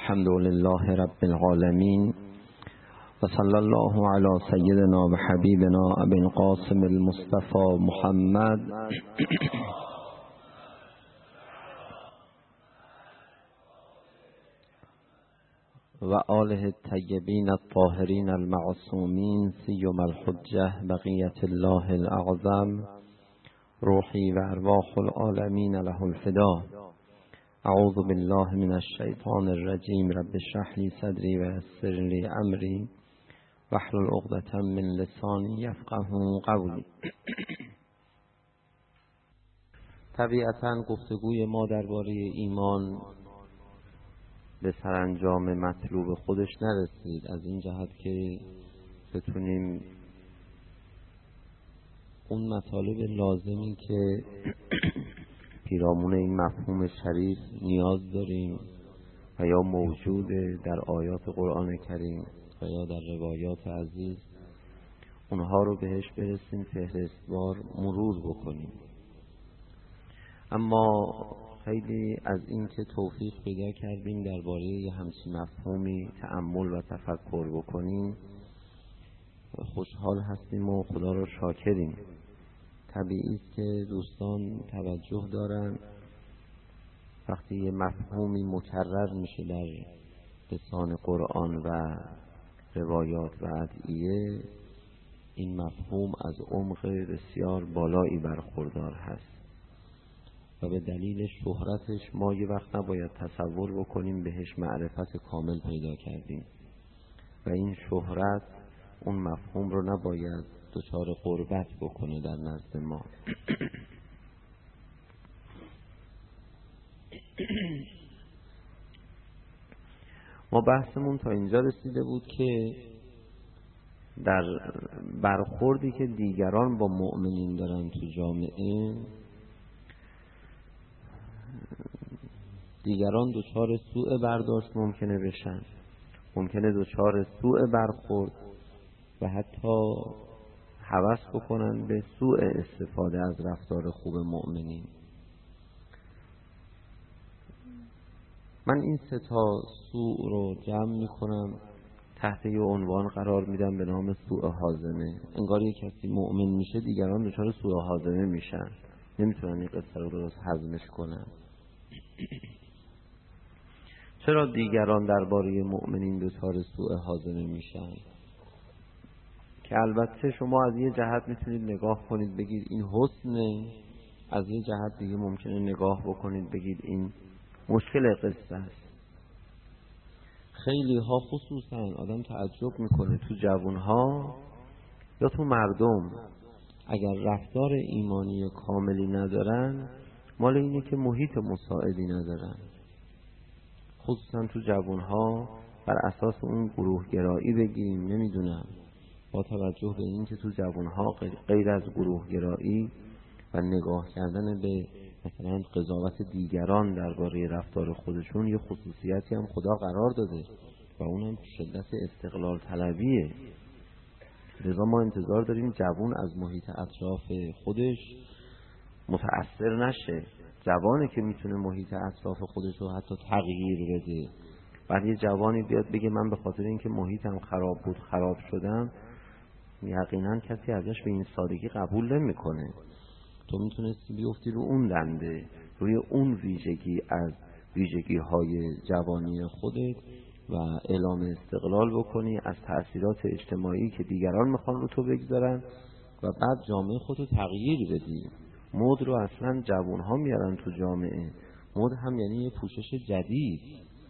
الحمد لله رب العالمين و صلی الله علی سیدنا و حبیبنا ابی القاسم المصطفى محمد و آله الطیبین الطاهرین المعصومین سیما الحجة بقیة الله الاعظم روحی و ارواح العالمین له الفدا. اعوذ بالله من الشیطان الرجیم. رب اشرح لی صدری و یسر لی امری واحلل عقدة من لسانی یفقهوا قولی. طبیعتاً گفتگوی ما درباره ایمان به سرانجام مطلوب خودش نرسید، از این جهت که بتونیم اون مطالب لازمی که پیرامون این مفهوم شریف نیاز داریم و یا موجوده در آیات قرآن کریم و یا در روایات عزیز، اونها رو بهش برسیم، فهرستوار مرور بکنیم. اما خیلی از این که توفیق پیدا کردیم درباره یه همچین مفهومی تأمل و تفکر بکنیم خوشحال هستیم و خدا رو شاکریم. طبیعی است که دوستان توجه دارن وقتی یه مفهومی مکرر میشه در لسان قرآن و روایات و ادعیه، این مفهوم از عمق بسیار بالایی برخوردار هست و به دلیل شهرتش ما یه وقت نباید تصور بکنیم بهش معرفت کامل پیدا کردیم و این شهرت اون مفهوم رو نباید دچار غربت بکنه در نزد ما. ما بحثمون تا اینجا رسیده بود که در برخوردی که دیگران با مؤمنین دارن تو جامعه، دیگران دچار سوء برداشت ممکنه بشن، ممکنه دچار سوء برخورد و حتی هوس بکنن به سوء استفاده از رفتار خوب مؤمنین. من این سه تا سوء رو جمع میکنم تحت یه عنوان قرار میدم به نام سوء هاضمه. انگار یک کسی مؤمن میشه دیگران دچار سوء هاضمه میشن، نمیتونن این قصه رو درست هضمش کنن. چرا دیگران درباره مؤمنین دچار سوء هاضمه میشن؟ که البته شما از یه جهت میتونید نگاه کنید بگید این حسنه، از یه جهت دیگه ممکنه نگاه بکنید بگید این مشکل قصه است. خیلی ها خصوصا آدم تعجب میکنه تو جوانها یا تو مردم اگر رفتار ایمانی کاملی ندارن، مال اینه که محیط مساعدی ندارن. خصوصا تو جوانها بر اساس اون گروهگرایی بگیم، نمیدونم، با توجه به این که تو جوانها غیر از گروهگرایی و نگاه کردن به مثلا قضاوت دیگران درباره رفتار خودشون یه خصوصیتی هم خدا قرار داده و اونم شدت استقلال طلبیه. لذا ما انتظار داریم جوان از محیط اطراف خودش متأثر نشه. جوانه که میتونه محیط اطراف خودش رو حتی تغییر بده. بعد یه جوانی بیاد بگه من به خاطر اینکه محیطم خراب بود خراب شدم، یقینا کسی ازش به این سادگی قبول نمیکنه. تو میتونستی بیفتی رو اون دنده، روی اون ویژگی از ویژگی های جوانی خودت و اعلام استقلال بکنی از تأثیرات اجتماعی که دیگران میخوان رو تو بگذارن و بعد جامعه خودتو تغییر بدی. مد رو اصلا جوان ها میارن تو جامعه. مد هم یعنی یه پوشش جدید.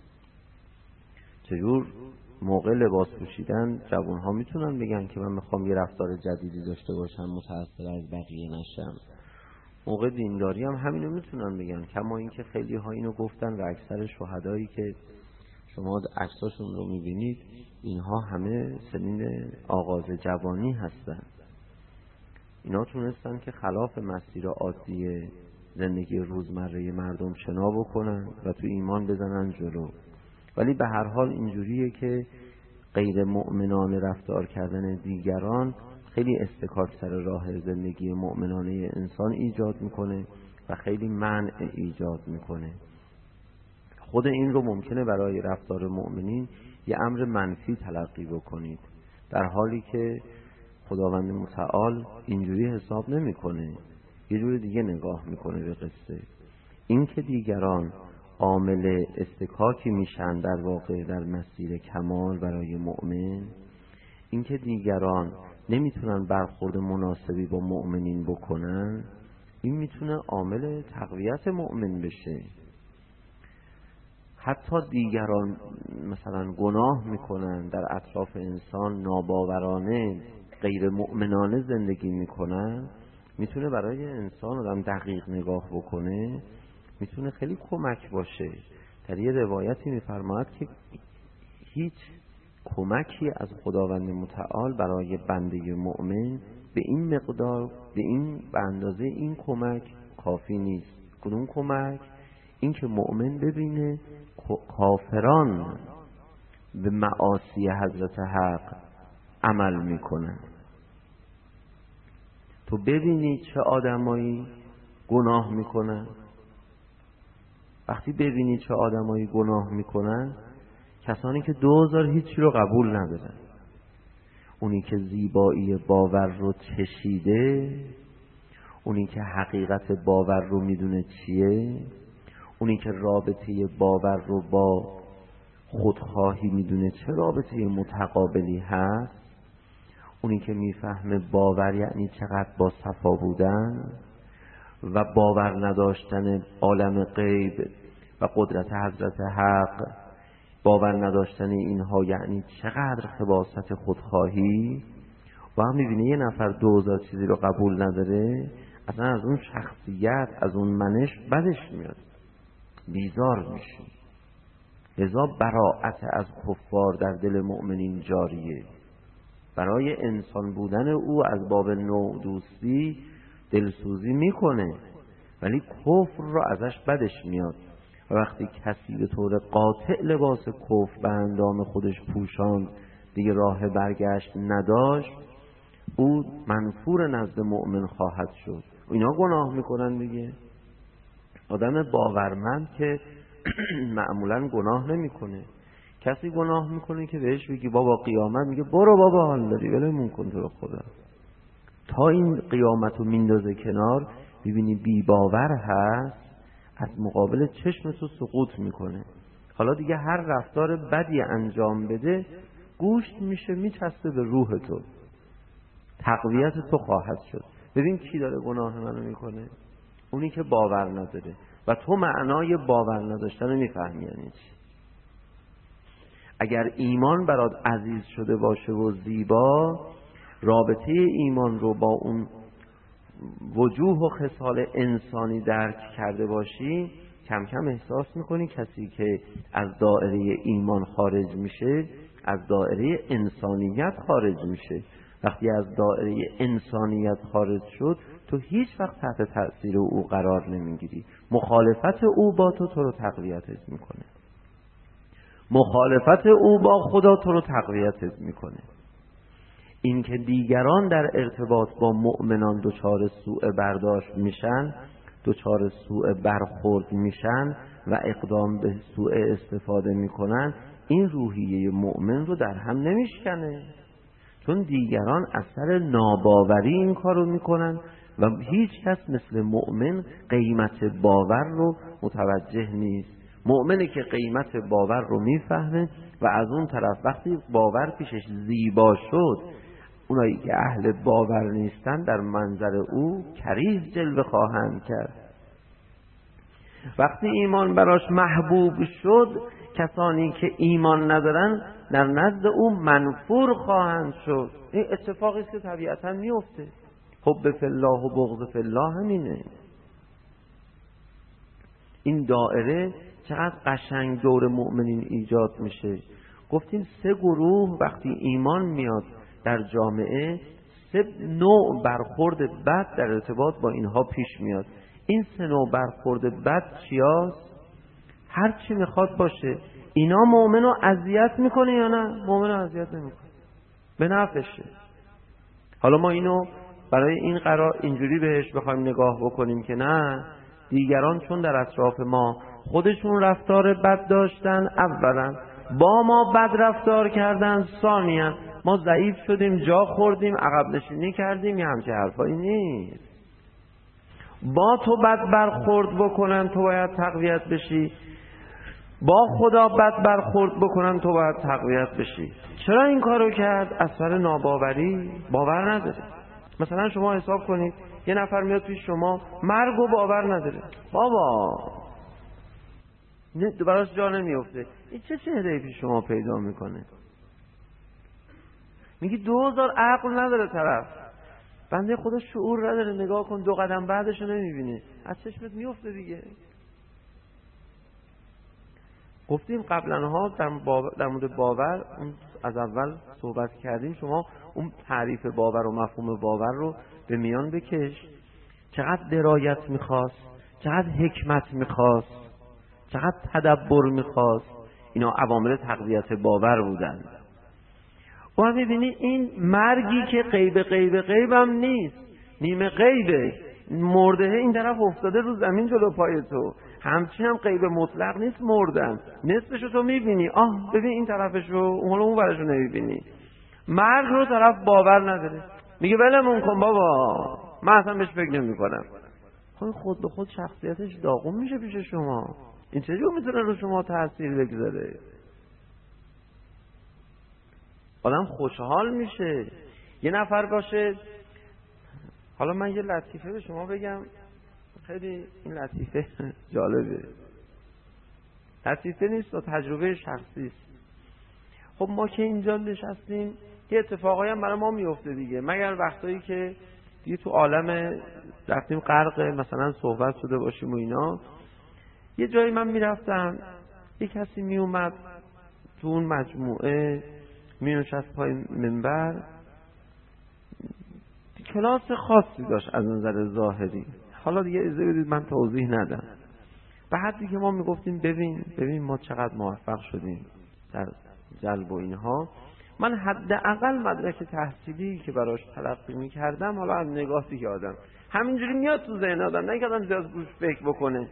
چجور موقع لباس پوشیدن جوان ها میتونن بگن که من میخوام یه رفتار جدیدی داشته باشم، متأثر از بقیه نشم. موقع دینداری هم همینو میتونن بگن، کما اینکه خیلی ها اینو گفتن و اکثر شهدایی که شما عکساشون رو میبینید اینها همه سنین آغاز جوانی هستن. اینا تونستن که خلاف مسیر عادی زندگی روزمره مردم شنا بکنن و تو ایمان بزنن جلو. ولی به هر حال اینجوریه که غیر مؤمنانه رفتار کردن دیگران خیلی استکاک سر راه زندگی مؤمنانه انسان ایجاد میکنه و خیلی منع ایجاد میکنه. خود این رو ممکنه برای رفتار مؤمنین یه امر منفی تلقی بکنید، در حالی که خداوند متعال اینجوری حساب نمیکنه، یه جور دیگه نگاه میکنه به قصه. این که دیگران عامل استکاکی میشن در واقع در مسیر کمال برای مؤمن، این که دیگران نمیتونن برخورد مناسبی با مؤمنین بکنن، این میتونه عامل تقویت مؤمن بشه. حتی دیگران مثلا گناه میکنن، در اطراف انسان ناباورانه غیر مؤمنانه زندگی میکنن، میتونه برای انسان آدم دقیق نگاه بکنه، میتونه خیلی کمک باشه. در یه روایتی میفرماید که هیچ کمکی از خداوند متعال برای بنده مؤمن به این مقدار، به اندازه این کمک کافی نیست. کدوم کمک؟ این که مؤمن ببینه کافران به معاصی حضرت حق عمل میکنن. تو ببینی چه آدمایی گناه میکنن. وقتی ببینی چه آدمایی گناه میکنن، کسانی که 2000 هیچی رو قبول ندارن، اونی که زیبایی باور رو چشیده، اونی که حقیقت باور رو میدونه چیه، اونی که رابطه باور رو با خودخواهی میدونه چه رابطه متقابلی هست، اونی که میفهمه باور یعنی چقدر با صفا بودن و باور نداشتن عالم غیب و قدرت حضرت حق، باور نداشتن اینها یعنی چقدر خباثت خودخواهی. و هم میبینه یه نفر 2000 چیزی رو قبول نداره، اصلا از اون شخصیت، از اون منش بدش میاد، بیزار میشه. لذا براءت از کفار در دل مؤمنین جاریه. برای انسان بودن او از باب نوع دوستی دلسوزی میکنه، ولی کفر رو ازش بدش میاد. و وقتی کسی به طور قاطع لباس کفر به اندام خودش پوشاند، دیگه راه برگشت نداشت، او منفور نزد مؤمن خواهد شد. اینا گناه میکنن دیگه. آدم باورمند که معمولا گناه نمیکنه. کسی گناه میکنه که بهش بگی بابا قیامت، میگه برو بابا حال داری ولمون کن تو رو خدا. تا این قیامت رو میندازه کنار، ببینی بی باور هست، از مقابل چشم تو سقوط میکنه. حالا دیگه هر رفتار بدی انجام بده، گوشت میشه میچسته به روح تو، تقویت تو خواهد شد. ببین کی داره گناه منو میکنه؟ اونی که باور نداره. و تو معنای باور نداشتن میفهمی یعنی چی. اگر ایمان برات عزیز شده باشه و زیبا، رابطه ایمان رو با اون وجوه و خصال انسانی درک کرده باشی، کم کم احساس میکنی کسی که از دایره ایمان خارج میشه، از دایره انسانیت خارج میشه. وقتی از دایره انسانیت خارج شد، تو هیچ وقت تحت تأثیر او قرار نمیگیری. مخالفت او با تو رو تقویتت میکنه. مخالفت او با خدا تو رو تقویتت میکنه. این که دیگران در ارتباط با مؤمنان دچار سوء برداشت میشن، دچار سوء برخورد میشن و اقدام به سوء استفاده میکنن، این روحیه مؤمن رو در هم نمیشکنه. چون دیگران اثر ناباوری این کارو میکنن و هیچ کس مثل مؤمن قیمت باور رو متوجه نیست. مؤمنی که قیمت باور رو میفهمه و از اون طرف وقتی باور پیشش زیبا شد، اونایی که اهل باور نیستن در منظر او کریز جلوه خواهند کرد. وقتی ایمان براش محبوب شد، کسانی که ایمان ندارن در نزد او منفور خواهند شد. این اتفاقی است که طبیعتا میفته. حب فی الله و بغض فی الله همینه. این دایره چقدر قشنگ دور مؤمنین ایجاد میشه. گفتیم 3 گروه وقتی ایمان میاد در جامعه، 3 نوع برخورد بد در ارتباط با اینها پیش میاد. این 3 نوع برخورد بد چیاست؟ هر چی میخواد باشه، اینا مؤمن رو اذیت میکنه یا نه؟ مؤمن رو اذیت نمیکنه، به نفعشه. حالا ما اینو برای این قرار اینجوری بهش بخوایم نگاه بکنیم که نه، دیگران چون در اطراف ما خودشون رفتار بد داشتن اولا، با ما بد رفتار کردن ثانیا، ما ضعیف شدیم، جا خوردیم، عقب نشینی کردیم. یه همچه حرفایی نیست. با تو بد برخورد بکنن تو باید تقویت بشی، با خدا بد برخورد بکنن تو باید تقویت بشی. چرا این کارو کرد؟ اثر ناباوری، باور نداره. مثلا شما حساب کنید یه نفر میاد پیش شما مرگ و باور نداره، بابا براش جا نمیفته، این چه چهره‌ای پیش شما پیدا میکنه؟ میگی 2000 عقل نداره طرف، بنده خدا شعور نداره، نگاه کن 2 قدم بعدشو نمیبینه، از چشمت میفته دیگه. گفتیم قبلا ها در مورد باور از اول صحبت کردیم. شما اون تعریف باور و مفهوم باور رو به میان بکش، چقدر درایت میخواست، چقدر حکمت میخواست، چقدر تدبر میخواست. اینا عوامل تقویت باور بودن. و هم میبینی این مرگی که غیب هم نیست، نیمه غیبه، مرده این طرف افتاده رو زمین جلو پای تو، همچین هم غیب مطلق نیست مردن، نصفشو تو میبینی، ببین این طرفشو، اون ورشو نمیبینی. مرگ رو طرف باور نداره، میگه ولمون کن بابا، من اصلا بهش فکر نمی کنم. خود به خود شخصیتش داغون میشه پیش شما. این چجور میتونه رو شما تأثیر بگذاره؟ آدم خوشحال میشه یه نفر باشه. حالا من یه لطیفه به شما بگم، خیلی این لطیفه جالبه، لطیفه نیست و تجربه شخصی است. خب ما که اینجا نشستیم یه اتفاقایی هم برای ما میفته دیگه، مگر وقتایی که دیگه تو عالم رفتیم غرق مثلا صحبت شده باشیم و اینا. یه جایی من میرفتم، یه کسی میومد تو اون مجموعه مینشست پای منبر، کلاس خاصی داشت از نظر ظاهری. حالا دیگه اجازه بدید من توضیح ندم. به حدی که ما میگفتیم ببین ما چقدر موفق شدیم در جلب و اینها. من حداقل مدرک تحصیلی که براش تلقی میکردم، حالا از نگاهی که آدم همینجوری میاد تو ذهن آدم، نه اینکه آدم زیاد روش فکر بکنه،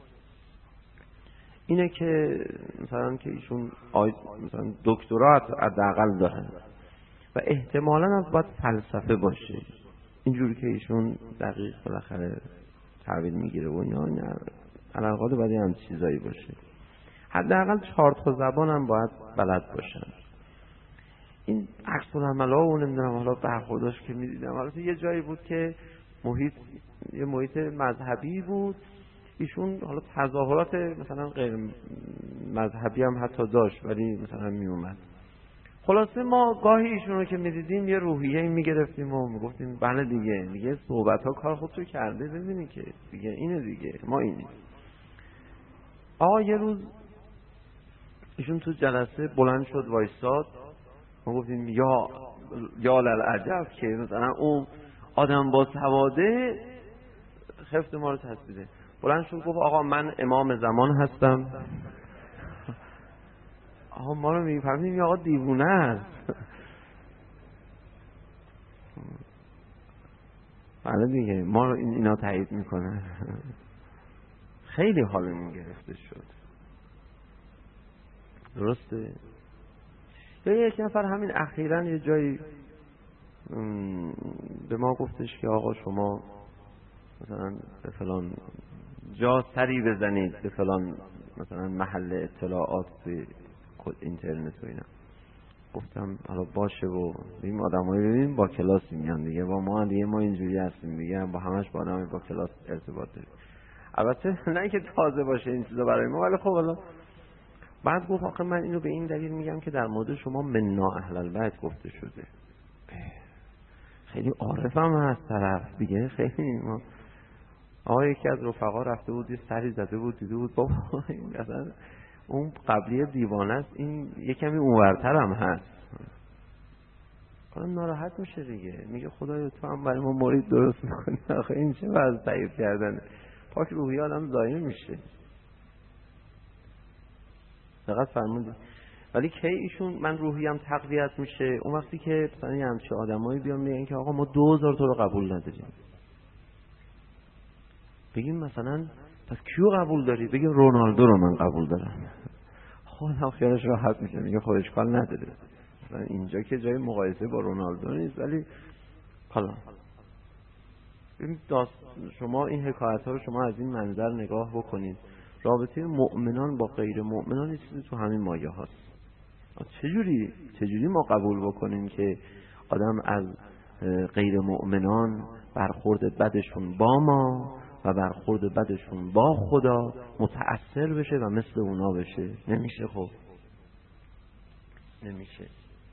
اینه که مثلا که ایشون مثلا دکترا حداقل دارن و احتمالاً از باید فلسفه باشه، اینجوری که ایشون دقیق بالاخره تحویل میگیره و اینا، علاقات باید هم چیزایی باشه، حداقل 4 تا زبان هم باید بلد باشن. این عکس العملا و نمیدونم حالا برخورداش که میدیدم، حالا یه جایی بود که یه محیط مذهبی بود، ایشون حالا تظاهرات مثلا غیر مذهبی هم حتی داشت ولی مثلا میومد. خلاصه ما گاهی ایشون رو که میدیدیم یه روحیه میگرفتیم و میگفتیم بله دیگه صحبت ها کار خودشو کرده، ببینی که دیگه اینه دیگه، ما اینه. یه روز ایشون تو جلسه بلند شد وایساد، ما گفتیم یا للعجب که مثلا اون آدم با سواده خفت ما رو تسبیده. بلند شد گفت آقا من امام زمان هستم. ما رو میفهمیم آقا دیوونه است. بله دیگه ما رو اینا تایید میکنه. خیلی حالمون گرفته شد. درسته؟ یا یک نفر همین اخیراً یه جایی به ما گفتش که آقا شما مثلا به فلان جا سری بزنید به فلان مثلا محل اطلاعات توی اینترنت و اینا. گفتم حالا باشه و ببین آدمایی ببین با کلاسی میان دیگه، با ما دیگه ما اینجوری هستیم دیگه، با همش با آدمای با کلاس ارتباط داریم. البته نه که تازه باشه این چیزا برای ما، ولی خب حالا بعد گفت آخه من اینو به این دلیل میگم که در مورد شما منا اهل البیت گفته شده. خیلی عارفم هست طرف دیگه، خیلی ما یکی از رفقا رفته بود یه سری زده بود دیده بود بابا مثلا اون قبلی دیوانه است، این یه کمی اونورتر هم هست. حالا ناراحت میشه دیگه، میگه خدایا تو هم برای ما مرید درست میکنی. آخه این چه وضع ضعیف کردنه، پاک روحی آدم ضایع میشه. دقت فرمودید؟ ولی کی ایشون من روحیم تقویت میشه اون وقتی که مثلا یه همچه آدمایی بیان میگن که آقا ما 2000 تو رو قبول نداریم. بگیم مثلا پس کیو قبول داری؟ بگه رونالدو رو من قبول دارم. خودم خیالش راحت میشه، میگه خب اشکال نداره، اینجا که جای مقایسه با رونالدو نیست. ولی حالا شما این حکایت ها رو شما از این منظر نگاه بکنید، رابطه مؤمنان با غیر مؤمنان یه چیزی تو همین مایه هاست. چجوری ما قبول بکنیم که آدم از غیر مؤمنان برخورد بدشون با ما و برخورد بدشون با خدا متأثر بشه و مثل اونا بشه؟ نمیشه. خب نمیشه.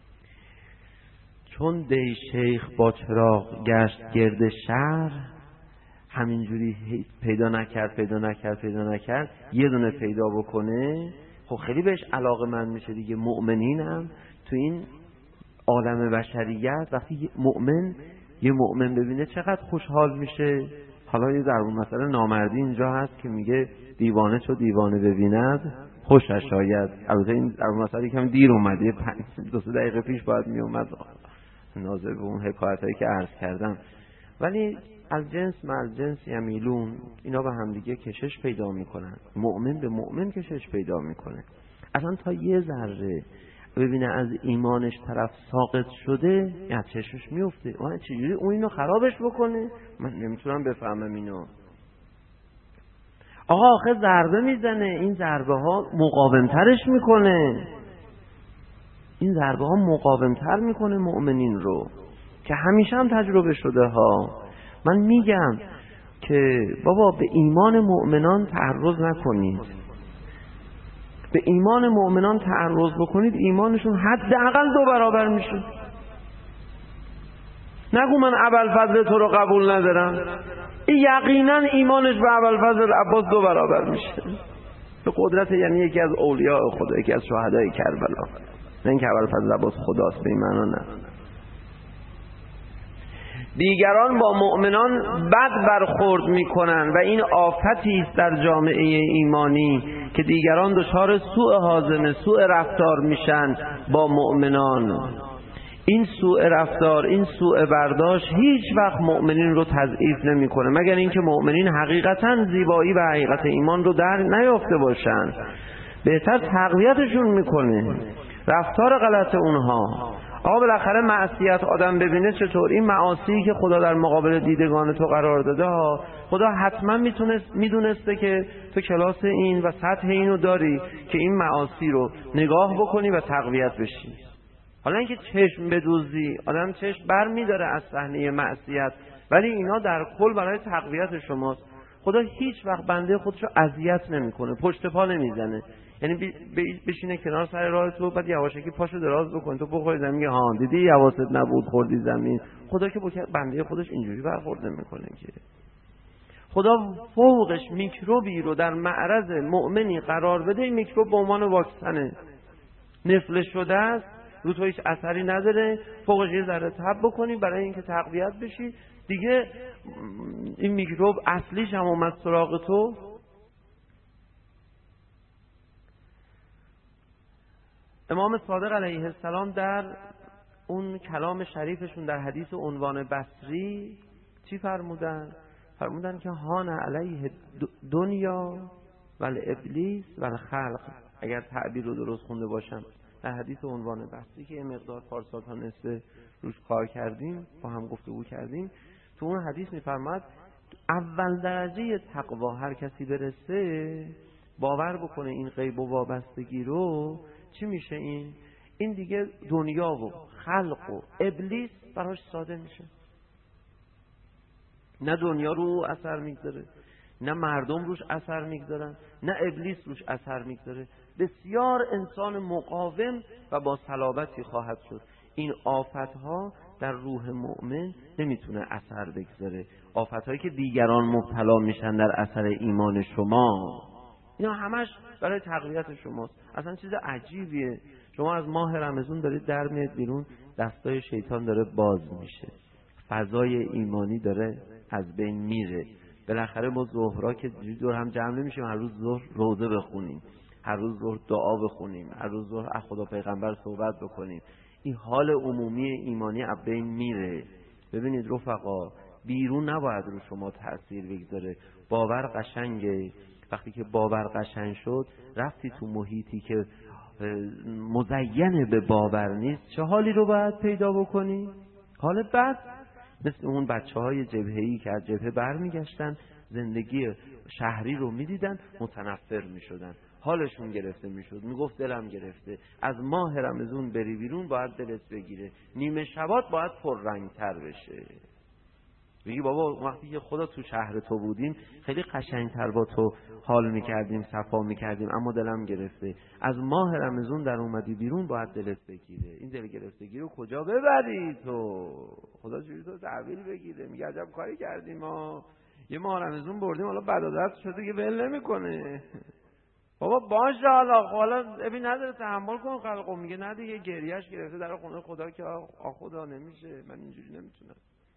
چون دی شیخ با چراغ گشت گرد شهر، همینجوری پیدا نکرد یه دونه پیدا بکنه، خب خیلی بهش علاقه‌مند میشه دیگه. مؤمنینم تو این عالم بشریت وقتی یه مؤمن ببینه چقدر خوشحال میشه. حالا یه ضرب مثلا نامردی اینجا هست که میگه دیوانه چو دیوانه ببیند خوشش آید. البته این ضرب مثلا یکم دیر اومده، 2-3 دقیقه پیش باید میومد ناظر به اون حکایتایی که عرض کردم. ولی الجنس مع الجنس یمیلون، اینا به هم دیگه کشش پیدا میکنن. مؤمن به مؤمن کشش پیدا میکنه. اصلا تا یه ذره ببینه از ایمانش طرف ساقط شده، یا چشمش میفته. چجوری اون اینو خرابش بکنه؟ من نمیتونم بفهمم اینو. آخه ضربه میزنه، این ضربه ها مقاومترش میکنه. این ضربه ها مقاومتر میکنه مؤمنین رو، که همیشه هم تجربه شده ها. من میگم که بابا به ایمان مؤمنان تعرض نکنید. به ایمان مؤمنان تعرض بکنید ایمانشون حداقل 2 برابر میشه. نگو من ابوالفضل تو رو قبول ندارم، یقینا ایمانش به ابوالفضل عباس 2 برابر میشه. به قدرت، یعنی یکی از اولیاء خدا، یکی از شهدای کربلا. نه اینکه ابوالفضل عباس خداست، به این معنا نه. دیگران با مؤمنان بد برخورد میکنن و این آفتی است در جامعه ایمانی که دیگران دچار سوء هاضمه، سوء رفتار میشن با مؤمنان. این سوء رفتار، این سوء برداشت هیچ وقت مؤمنین رو تضعیف نمیکنه، مگر اینکه مؤمنین حقیقتا زیبایی و حقیقت ایمان رو در نیافته باشن. بهتر تقویتشون میکنه رفتار غلط اونها. آقا بالاخره معصیت آدم ببینه چطور؟ این معاصی که خدا در مقابل دیدگان تو قرار داده ها، خدا حتما میدونسته که تو کلاس این و سطح اینو داری که این معاصی رو نگاه بکنی و تقویت بشی. حالا اینکه چشم بدوزی، آدم چشم بر میداره از صحنه معصیت، ولی اینا در کل برای تقویت شماست. خدا هیچ وقت بنده خودشو اذیت نمیکنه، پشت پا نمیزنه. یعنی بشینه کنار سر راه تو، بعد یواشکی پاشو دراز بکن، تو بخوری زمین، میگه ها دیدی حواست نبود خوردی زمین. خدا که با بنده خودش اینجوری برخورد نمیکنه که. خدا فوقش میکروبی رو در معرض مؤمنی قرار بده، این میکروب به عنوان واکسنه، نفله شده است، رو تو هیچ اثری نداره، فوقش یه ذره تب بکنی برای اینکه تقویت بشی دیگه. این میکروب اصلیش هم اومد سراغ تو. امام صادق علیه السلام در اون کلام شریفشون در حدیث عنوان بصری چی فرمودن؟ فرمودن که هان علیه دنیا ول ابلیس ول خلق، اگر تعبیر رو درست خونده باشم، در حدیث عنوان بصری که یه مقدار پارسال تا نصف روش کار کردیم، با هم گفتگو کردیم، تو اون حدیث میفرماد اول درجه تقوا هر کسی برسه، باور بکنه این غیب و وابستگی رو، چی میشه؟ این دیگه دنیا و خلق و ابلیس براش ساده میشه. نه دنیا رو اثر میگذاره، نه مردم روش اثر میگذارن، نه ابلیس روش اثر میگذاره. بسیار انسان مقاوم و با صلابتی خواهد شد. این آفتها در روح مؤمن نمیتونه اثر بگذاره. آفتهایی که دیگران مبتلا میشن در اثر ایمان شما، اینا همش برای تقویت شماست. اصلا چیز عجیبیه. شما از ماه رمضان دارید در میاد بیرون، دستای شیطان داره باز میشه، فضای ایمانی داره از بین میره. بالاخره ما ظهرا که دور هم جمع نمیشیم، هر روز ظهر روزه بخونیم، هر روز ظهر دعا بخونیم، هر روز ظهر از خدا پیغمبر صحبت بکنیم، این حال عمومی ایمانی از بین میره. ببینید رفقا، بیرون نباید رو شما تأثیر بگذاره. باور قشنگه، وقتی که باور قشنگ شد رفتی تو محیطی که مزین به باور نیست، چه حالی رو باید پیدا بکنی؟ حال بد. مثل اون بچه‌های جبهه‌ای که از جبهه برمیگشتن زندگی شهری رو میدیدن متنفر میشدن، حالشون گرفته میشد، میگفت دلم گرفته. از ماه رمضان بری بیرون باید دلت بگیره، نیمه شبات باید پررنگتر بشه. بگی بابا وقتی که خدا تو شهر تو بودیم خیلی قشنگتر با تو حال میکردیم، صفا میکردیم، اما دلم گرفته. از ماه رمضان در اومدی بیرون باید دلت بگیره. این دل گرفتگی رو کجا ببری تو؟ خدا چجوری تو تحویل بگیره؟ میگه عجب کاری کردیم ما، یه ماه رمضان بردیم حالا بدعادت شده که ول نمیکنه. بابا باشه حالا ببین نداره تحمل کن خلقو. میگه نه دیگه گریهش گرفته در خونه خدا که خدا نمیشه، من اینجوری نمیتونم.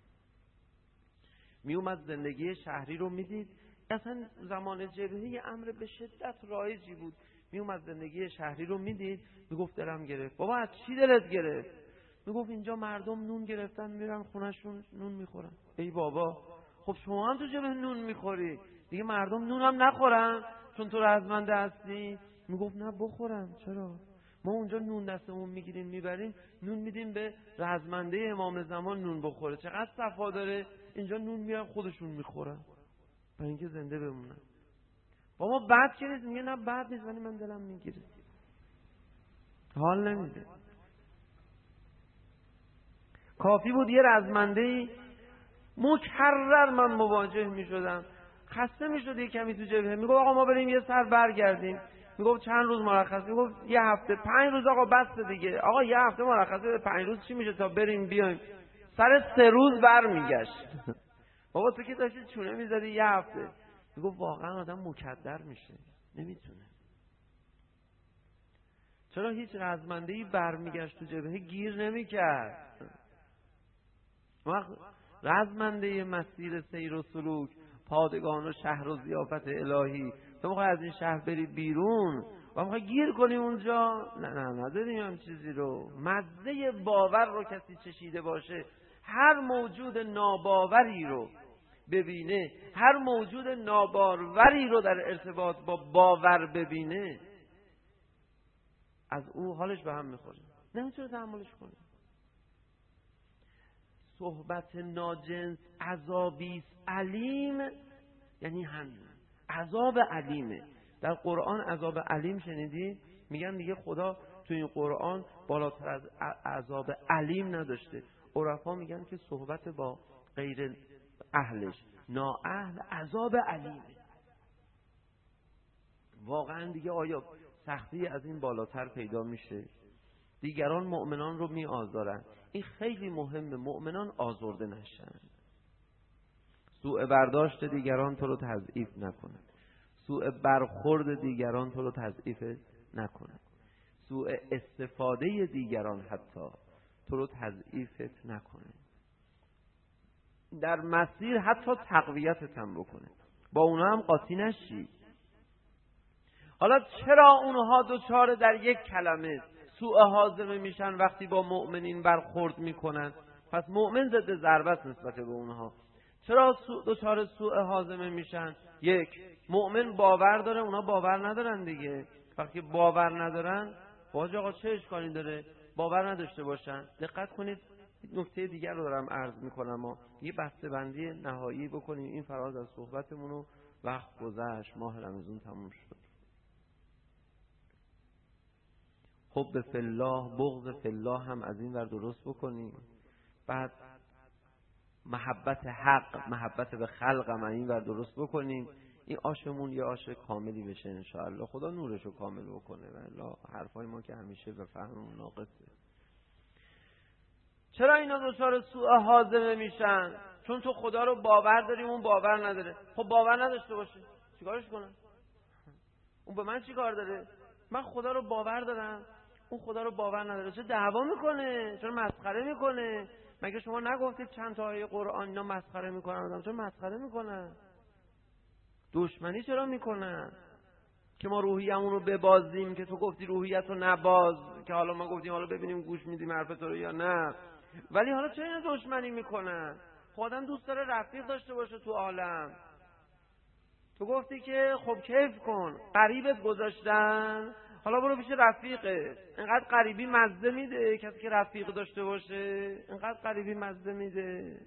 می اومد زندگی شهری رو میدید، اصلا زمان جبهه امر به شدت رایجی بود. می اومد زندگی شهری رو میدید، میگفت دلم گرفت. بابا از چی دلت گرفت؟ میگفت اینجا مردم نون گرفتن میرن خونهشون نون میخورن. ای بابا خب شما هم تو جبهه نون میخوری دیگه، مردم نون هم نخورن چون تو رزمنده هستی؟ میگفت نه بخورن. چرا؟ ما اونجا نون دستمون میگیریم میبریم نون میدیم به رزمنده امام زمان نون بخوره. چقدر صفا داره. اینجا نون میارن خودشون میخورن برای اینکه زنده بمونن. بابا بد که نیست. میگه نه بد نیست ولی من دلم میگیره، حال نمیده. کافی بود یه رزمنده‌ای مکرر من مواجه میشدم، خسته میشد یه کمی تو جبهه، میگفت آقا ما بریم یه سر برگردیم. میگفت چند روز مرخص؟ میگفت یه هفته. 5 روز آقا بس دیگه. آقا یه هفته مرخصه 5 روز چی میشه تا بریم بیایم؟ سر 3 روز برمیگشت. بابا تو که داشتی چونه میذاری یه هفته. میگفت واقعا آدم مکدر میشه، نمیتونه. چرا هیچ رزمنده‌ای برمیگشت تو جبهه گیر نمیکرد؟ وقت رزمنده مسیر سیر و سلوک، پادگان و شهر و ضیافت الهی، تو میخوای از این شهر بری بیرون و میخوای گیر کنی اونجا؟ نه نداریم هم چیزی رو. مزه باور رو کسی چشیده باشه، هر موجود ناباوری رو ببینه، هر موجود ناباوری رو در ارتباط با باور ببینه، از او حالش به هم میخوره، نمیتونه تحملش کنه. صحبت ناجنس عذابیست علیم، یعنی همین عذاب علیمه. در قرآن عذاب علیم شنیدی؟ میگن دیگه خدا تو این قرآن بالاتر از عذاب علیم نداشته. عرفا میگن که صحبت با غیر اهلش، نااهل، عذاب علیمه. واقعا دیگه آیا سختی از این بالاتر پیدا میشه؟ دیگران مؤمنان رو می آزارن. این خیلی مهمه، مؤمنان آزرده نشن. سوء برداشت دیگران تو رو تضعیف نکنه، سوء برخورد دیگران تو رو تضعیف نکنه، سوء استفاده دیگران حتی تو رو تضعیفت نکنه، در مسیر حتی تقویتت هم بکنه، با اونا هم قاطی نشی. حالا چرا اونها دوچار در یک کلمه سوء هاضمه میشن وقتی با مؤمنین برخورد میکنن؟ پس مؤمن ضد ضربه است نسبت به اونها. چرا دوچار سوء هاضمه میشن؟ یک، مؤمن باور داره، اونا باور ندارن دیگه. وقتی باور ندارن، باج آقا چه اشکالی داره باور نداشته باشن؟ دقت کنید نکته دیگر رو دارم عرض میکنم، ما یه بسته‌بندی نهایی بکنیم. این فراز از صحبتمون رو، وقت گذشت، ماه رمضان تموم شد. حب فی الله، بغض فی الله هم از این ور درست بکنیم. بعد محبت حق، محبت به خلق هم از این ور درست بکنیم. این آشمون یه آش کاملی بشه انشاءالله. خدا نورشو کامل بکنه و الا حرفای ما که همیشه به فهممون ناقصه. چرا اینا دچار سوء هاضمه میشن؟ چون تو خدا رو باور داری، اون باور نداره. خب باور نداشته باشه چیکارش کنم؟ اون به من چیکار داره؟ من خدا رو باور دارم، اون خدا رو باور نداره. چه دعوا میکنه؟ چرا مسخره میکنه؟ مگه شما نگفتید چند تا آیه قرآن اینا مسخره میکنن آدم؟ چرا مسخره میکنن؟ دشمنی چرا میکنن؟ که ما روحیه‌مون رو ببازیم، که تو گفتی روحیت رو نباز، که حالا ما گفتیم حالا ببینیم گوش میدیم حرف تو رو یا نه. ولی حالا چرا اینا دشمنی میکنن؟ آدم دوست داره رفیق داشته باشه تو عالم. تو گفتی که خب کیف کن، قریبت گذاشتن، حالا برو پیش رفیقت. اینقدر قریبی مزه میده کسی که رفیق داشته باشه، اینقدر قریبی مزه میده.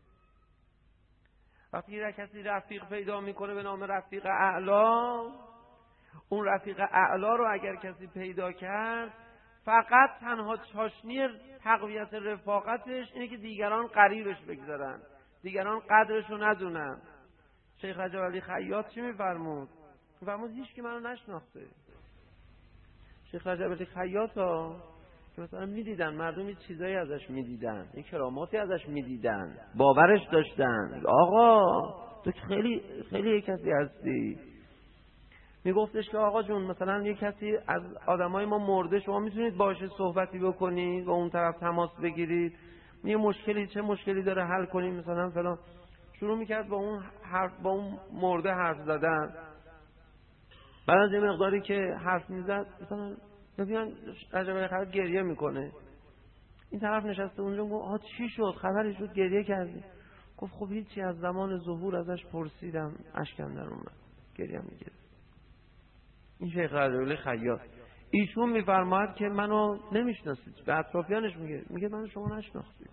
وقتی کسی رفیق پیدا میکنه به نام رفیق اعلا، اون رفیق اعلا رو اگر کسی پیدا کرد، فقط تنها چاشنی تقویت رفاقتش اینه که دیگران قریبش بگذارن، دیگران قدرش رو ندونن. شیخ رجب علی خیاط چی میفرمود؟ میفرمود هیچ که منو نشناخته. شیخ رجب علی خیاط ها که مثلا میدیدن مردم یه چیزایی ازش میدیدن، یه کراماتی ازش میدیدن، باورش داشتن. آقا تو خیلی خیلی کسی هستی. میگفتش که آقا جون مثلا یه کسی از آدمای ما مرده، شما میتونید باشه صحبتی بکنید و اون طرف تماس بگیرید، یه مشکلی چه مشکلی داره حل کنید مثلا فلان. شروع میکرد با اون مرده حرف زدن. بعد از یه مقداری که حرف میزد مثلا ببین رجب علی خیاط گریه میکنه، این طرف نشسته اونجا گفت آها چی شد، خبری شد، گریه کردی؟ گفت خب هیچی، از زمان ظهور ازش پرسیدم اشکم در اومد، گریه میگیره. این شیخ رجب علی خیاط ایشون میفرماید که منو نمیشناسید، به اطرافیانش میگه منو شما نشناختید.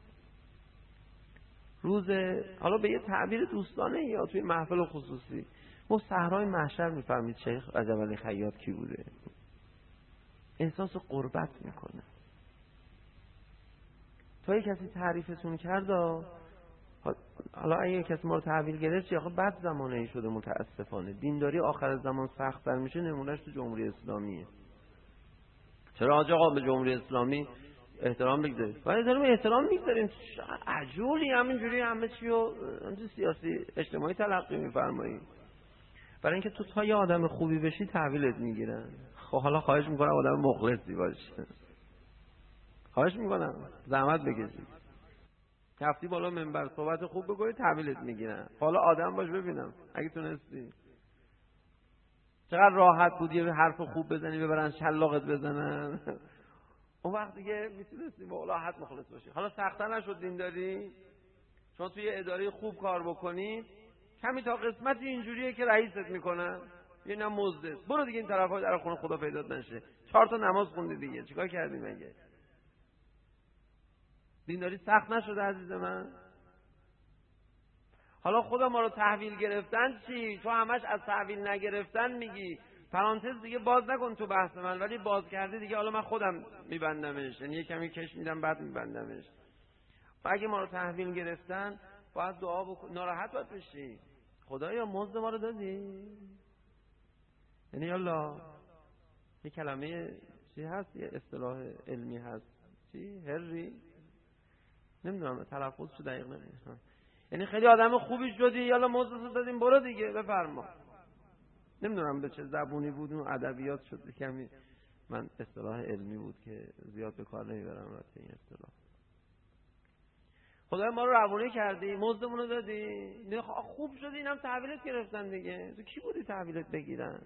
روز حالا به یه تعبیر دوستانه یا توی محفل خصوصی ما صحرای محشر میفهمید شیخ رجب علی خیاط کی بوده. احساس قربت میکنه. تا یه کسی تعریفتون کرد، حالا اگه کسی ما رو تحویل گرفت آخه بعد زمانه ای شده متاسفانه. دینداری آخر زمان سخت‌تر میشه، نمونهش تو جمهوری اسلامیه. چرا آقا به جمهوری اسلامی احترام بگذارید؟ باید احترام میگذاریم. عجولی همینجوری همه چی رو سیاسی اجتماعی تلقی میفرمایید. برای اینکه تو تا یه آدم خوبی بشی تحویلت میگیرن. خب حالا خواهش میکنم آدم مخلصی باشی، خواهش میکنم زحمت بکشید. رفتی بالا منبر صحبت خوب بگوی تحویلت میگیرن. حالا آدم باش ببینم اگه تونستی. چقدر راحت بود یه حرف خوب بزنی ببرن شلاقت بزنن. اون وقت دیگه میتونستی با راحت مخلص باشی. حالا سخت‌تر نشد دینداری؟ چون توی اداره خوب کار بکنی کمی تا قسمتی اینجوریه که رئیست میکنن، یه نه مزدت برو دیگه این طرفا در خونه خدا پیدات نشه. 4 تا نماز خوندی دیگه، چیکار کردی مگه؟ دینداری سخت نشده عزیز من؟ حالا خدا ما رو تحویل گرفتن چی؟ تو همش از تحویل نگرفتن میگی. پرانتز دیگه باز نکن تو بحث من، ولی باز کردی دیگه حالا من خودم میبندمش، یعنی یه کمی کش میدم بعد میبندمش. و اگه ما رو تحویل گرفتن باید دعا بکن، ناراحت باید بشی. خدایا مزد ما رو دادی؟ یعنی یالا یه کلمه چی هست، یه اصطلاح علمی هست، چی؟ هری؟ نمیدونم تلفظشو دقیق نمیدونم. یعنی خیلی آدم خوبی شدی، یالا مزدت دادیم برو دیگه بفرما. نمیدونم به چه زبونی بود اون ادبیات شد کمی، من اصطلاح علمی بود که زیاد به کار نمیبرم البته این اصطلاح. خدای ما رو روونه کردی، مزدمون رو دادی، خوب شدی، اینم تحویلت گرفتن دیگه. تو کی بودی تحویلت بگیرن؟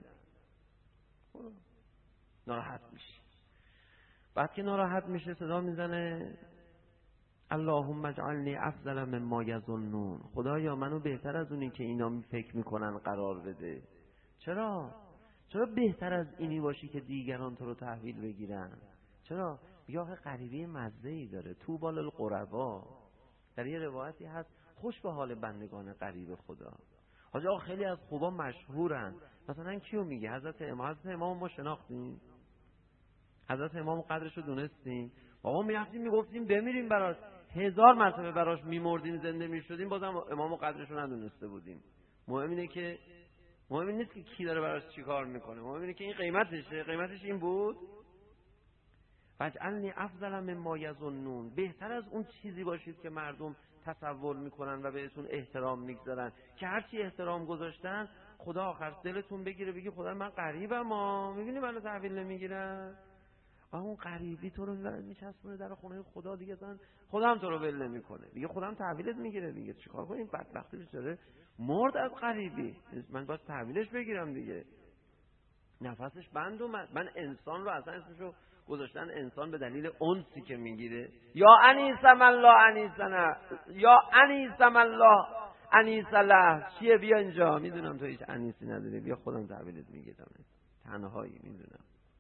ناراحت میشی. بعد که ناراحت میشه صدا میزنه اللهم اجعلنی افضل مما یظنون. خدایا منو بهتر از اونی که اینا فکر میکنن قرار بده. چرا بهتر از اینی باشی که دیگران تو رو تحویل بگیرن؟ چرا؟ بیاه غریبی مزه‌ای داره. طوبی للغربا. در یه روایتی هست خوش به حال بندگان غریب خدا. حاجی آقا خیلی از خوبا مشهورن. مثلا کیو میگه؟ حضرت امام ما شناختیم؟ حضرت امام قدرشو دونستیم؟ آقا میرفتیم میگفتیم بمیریم براش، 1000 مرتبه براش میمردیم زنده میشدیم، بازم امام قدرشو ندونسته بودیم. مهم نیست که کی داره براش چی کار میکنه، مهم اینه که این قیمتش این بود. فجعلنی افضل مما یظنون. بهتر از اون چیزی باشید که مردم تصور میکنن و بهتون احترام میگذارن، که هرچی احترام گذاشتن خدا آخر دلتون بگیره بگی خدا من غریبم، میبینی منو تحویل نمیگیرن. اون غریبی تو رو میچسبونه در خونه خدا دیگه، خدا هم تو رو ول نمیکنه دیگه، خدا هم تحویلت میگیره دیگه. چیکار کنیم؟ بدبختی بیچاره مرد از غریبی، من باید تحویلش بگیرم دیگه. نفسش بند اومد. من انسان رو اصلا اسمشو گذاشتن انسان به دلیل انسی که میگیره. یا انیس من لا انیسنا، یا انیس من لا انیس له. چیه؟ بیا اینجا، میدونم تو هیچ انیسی نداری، بیا خودم تحویلت میگیرم. تنهایی، میدونم.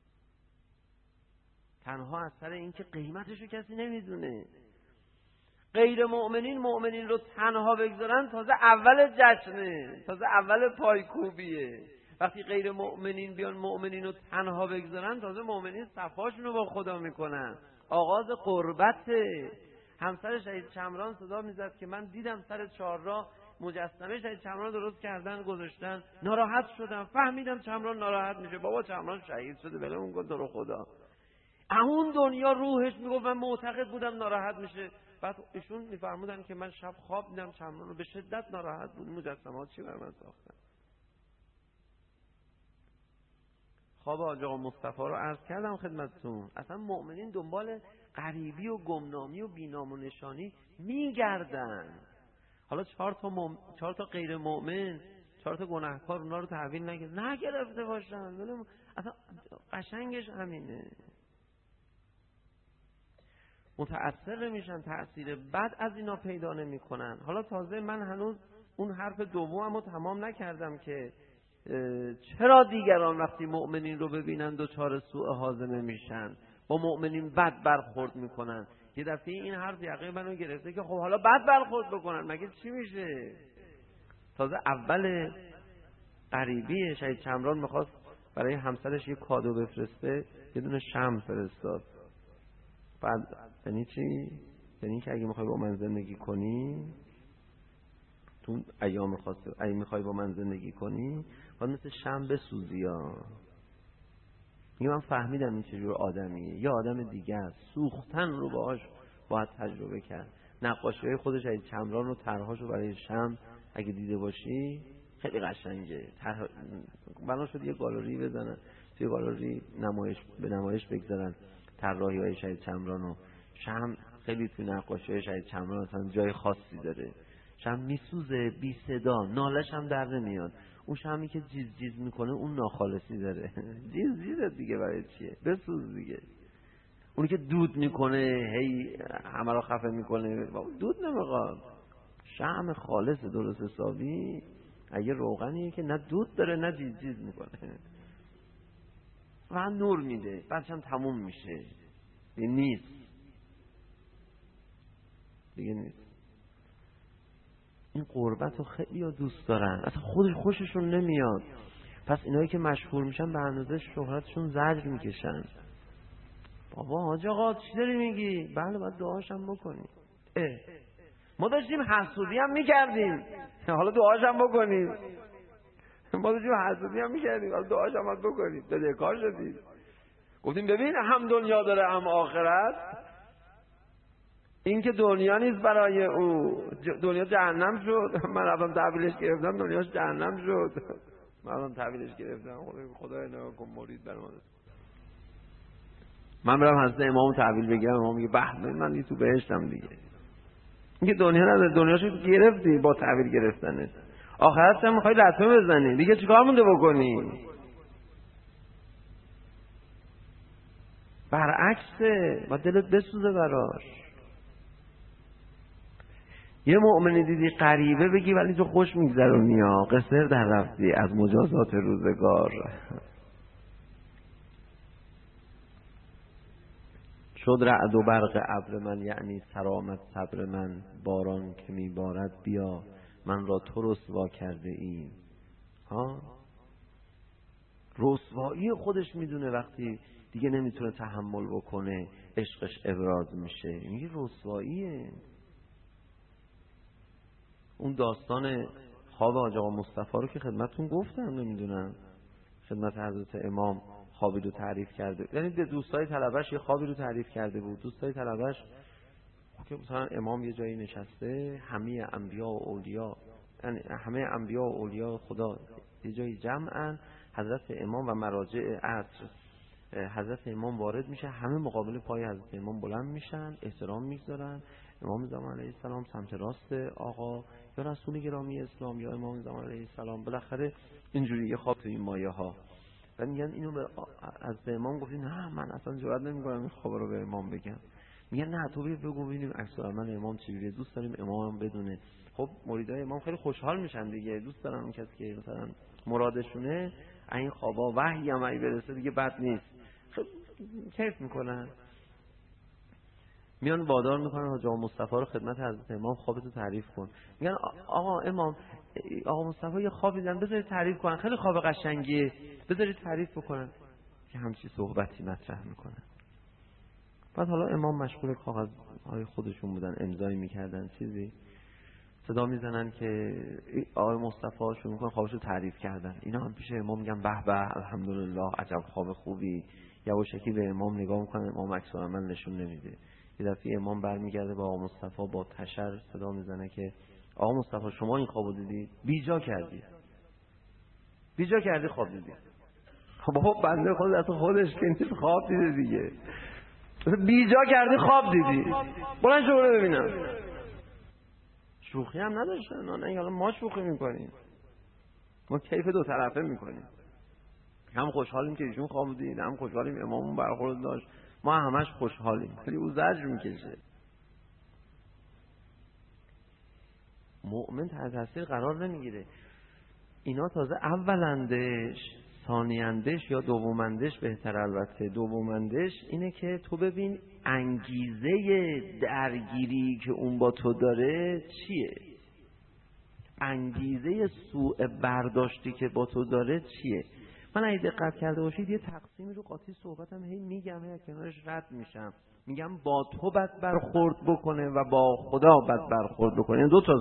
تنها از سر این که قیمتشو کسی نمیدونه. غیر مؤمنین رو تنها بگذارن تازه اول جشنه، تازه اول پایکوبیه. وقتی غیر مؤمنین بیان مؤمنین رو تنها بگذارن، تازه مؤمنین صفاشون رو با خدا میکنن. آغاز قربته. همسر شهید چمران صدا میزد که من دیدم سر چهارراه مجسمه شهید چمران درست کردن گذاشتن، ناراحت شدم، فهمیدم چمران ناراحت میشه. بابا چمران شهید شده، بله اون کن تو رو خدا. اون دنیا روحش میگفت من معتقد بودم ناراحت میشه. بعد ایشون میفرمودن که من شب خواب دیدم چمران رو به شدت ناراحت بود. مجسمات چی بر من ساختن؟ خواب حاج آقا مصطفی رو عرض کردم خدمتتون. اصلا مؤمنین دنبال غریبی و گمنامی و بینام و نشانی میگردن. حالا چهار تا غیر مؤمن، 4 تا گناهکار اونا رو تحویل نگرفته باشن. اصلا قشنگش همینه. متأثر نمیشن، تأثیر بد از اینا پیدا نمیکنن. حالا تازه من هنوز اون حرف دوممو تمام نکردم که چرا دیگران وقتی مؤمنین رو ببینن دچار سوء هاضمه میشن، با مؤمنین بد برخورد میکنن. یه دفعه این حرف یقه منو گرفته که خب حالا بد برخورد بکنن مگه چی میشه؟ تازه اول غریبی شهید چمران میخواست برای همسرش یه کادو بفرسته، یه دونه شمع فرستاد. بعد یعنی چی؟ یعنی که اگه میخوای با من زندگی کنی، تو ایام خاصه اگه میخوای با من زندگی کنی باید مثل شمع بسوزی. من فهمیدم این چجور آدمیه، یه آدم دیگه است. سوختن رو باهاش باید تجربه کرد. نقاشی های خودش از چمران و طرحاشو برای شمع اگه دیده باشی خیلی قشنگه. بنا شد یه گالری بزنن، توی گالری به نمایش بگذارن طراحی های شهید چمران و شمع. خیلی توی نقاشی های شهید چمران اصلا جای خاصی داره. شمع میسوزه بی صدا، نالش هم در نمیاد. اون شمعی که جیز جیز میکنه اون ناخالصی داره. جیز جیز دیگه برای چیه؟ بسوز دیگه. اونی که دود میکنه هی همه رو خفه میکنه، دود نمیخواد. شمع خالص درست حسابی اگه روغنیه که نه دود داره نه جیز جیز میکنه و نور میده، بعدش هم تموم میشه. دیگه نیست. این قربت رو خیلی ها دوست دارن، اصلا خوششون نمیاد. پس اینایی که مشهور میشن به اندازه شهرتشون زجر میکشن. بابا حاج آقا چی داری میگی؟ بله باید دعاشم بکنی. ما داشتیم حسودی هم میکردیم، حالا دعاشم بکنیم. ما داشتیم حسودی هم میکردیم، حالا دعاشم باید بکنیم. داده کار شدید. گفتیم ببین هم دنیا داره هم آخرت. این که دنیا نیست برای او، دنیا جهنم شد. من رفتم تحویلش گرفتم، دنیاش جهنم شد. من رفتم تحویلش گرفتم. خدای نگاه کن مرید برام. من برم حضرت امام تحویل بگیرم، امام میگه به من تو بهشتم دیگه. این که دنیا نداره، دنیاشو گرفتی با تحویل گرفتنه. آخرت هم میخوای لطمه بزنی دیگه، چیکار مونده بکنی؟ برعکسه، با دلت بسوزه براش. یه مؤمنی دیدی غریبه بگی ولی تو خوش میگذرونی ها، قصر در رفتی از مجازات روزگار. شد رعد و برق ابر من، یعنی سرآمد صبر من. باران که میبارد بیا، من را تو رسوا کرده ای. رسوایی خودش میدونه وقتی دیگه نمیتونه تحمل بکنه، عشقش ابراز میشه، میگه رسواییه. اون داستان خواب حاج آقا مصطفی رو که خدمتتون گفتم، نمیدونم خدمت حضرت امام خوابی رو تعریف کرده، یعنی به دوستای طلبش یه خوابی رو تعریف کرده بود. دوستای طلبش که مثلا امام یه جایی نشسته، همه انبیا و اولیا، یعنی همه انبیا و اولیا خدا یه جایی جمعن، حضرت امام و مراجع عصر. حضرت امام وارد میشه، همه مقابل پای حضرت امام بلند میشن، احترام میگذارن. امام زمان علیه السلام سمت راست آقا، یا رسول گرامی اسلام، یا امام زمان علیه السلام. بالاخره اینجوری یه خواب تو این مایه ها. بعد میگن اینو به امام گفتی؟ نه من اصلا جرئت نمیکنم این خبر رو به امام بگم. میگن نه تو بگو ببینیم عکس‌العمل امام چجوریه، دوست داریم امام بدونه. خب مریدای امام خیلی خوشحال میشن دیگه، دوست دارن اون کسی که مثلا مرادشونه این خوابا وحی هم ای برسه دیگه بد نیست، خب کیف میکنن. میان وادار میکنن حاج آقا مصطفی رو خدمت حضرت امام خوابتو تعریف کن. میگن آقا امام، آقا مصطفی یه خواب دیدن، بذارید تعریف کنن، خیلی خواب قشنگیه، بذارید تعریف بکنن. که همچین صحبتی مطرح میکنن. بعد حالا امام مشغول کاغذهای خودشون بودن، امضایی میکردن، چیزی صدا میزنن که آقای مصطفی شروع میکنن خوابشو تعریف کردن. اینا هم پیش امام میگن به به الحمدلله عجب خواب خوبی. یواشکی به امام نگاه میکنن، امام عکس العمل نشون نمیده. یه دفعه امام برمیگرده با آقا مصطفی با تشر صدا میزنه که آقا مصطفی شما این خوابو دیدی؟ بیجا کردی خواب دیدی. بابا بنده خود از خودش که نیست خواب دیده دیگه، بیجا کردی خواب دیدی، بلند شو ببینم. شوخی هم نداشتن، نه حالا ما شوخی میکنیم، ما کیف دو طرفه میکنیم، هم خوشحالیم که ایشون خواب دید، هم خوشحالیم امامون برخورد داشت، ما همش خوشحالیم، ولی او زجر میکشه. مؤمن تحت تاثیر قرار نمیگیره. اینا تازه اولندش، ثانیندش یا دومندش بهتر، البته دومندش اینه که تو ببین انگیزه درگیری که اون با تو داره چیه، انگیزه سوء برداشتی که با تو داره چیه. من اگه دقت کرده باشید یه تقسیمی رو قاطی صحبتم هی میگم، هی کنارش رد میشم، میگم با تو بد برخورد بکنه و با خدا بد برخورد بکنه، این دو تا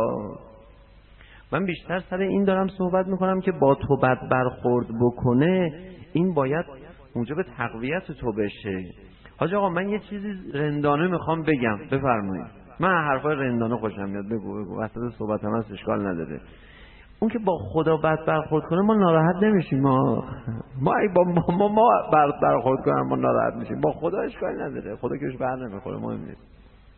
من بیشتر سر این دارم صحبت میکنم که با تو بد برخورد بکنه، این باید موجب تقویت تو بشه. حاج آقا من یه چیزی رندانه میخوام بگم، بفرمایید. من حرفای رندانه خوشم میاد، بگو وسط صحبتم هست، اشکال نداره. اون که با خدا بد برخورد کنه ما ناراحت نمیشیم، ما بد برخورد کنم ما ناراحت میشیم، با خدا اشکال نداره، خدا که بر نمیخوره، مهم نیست.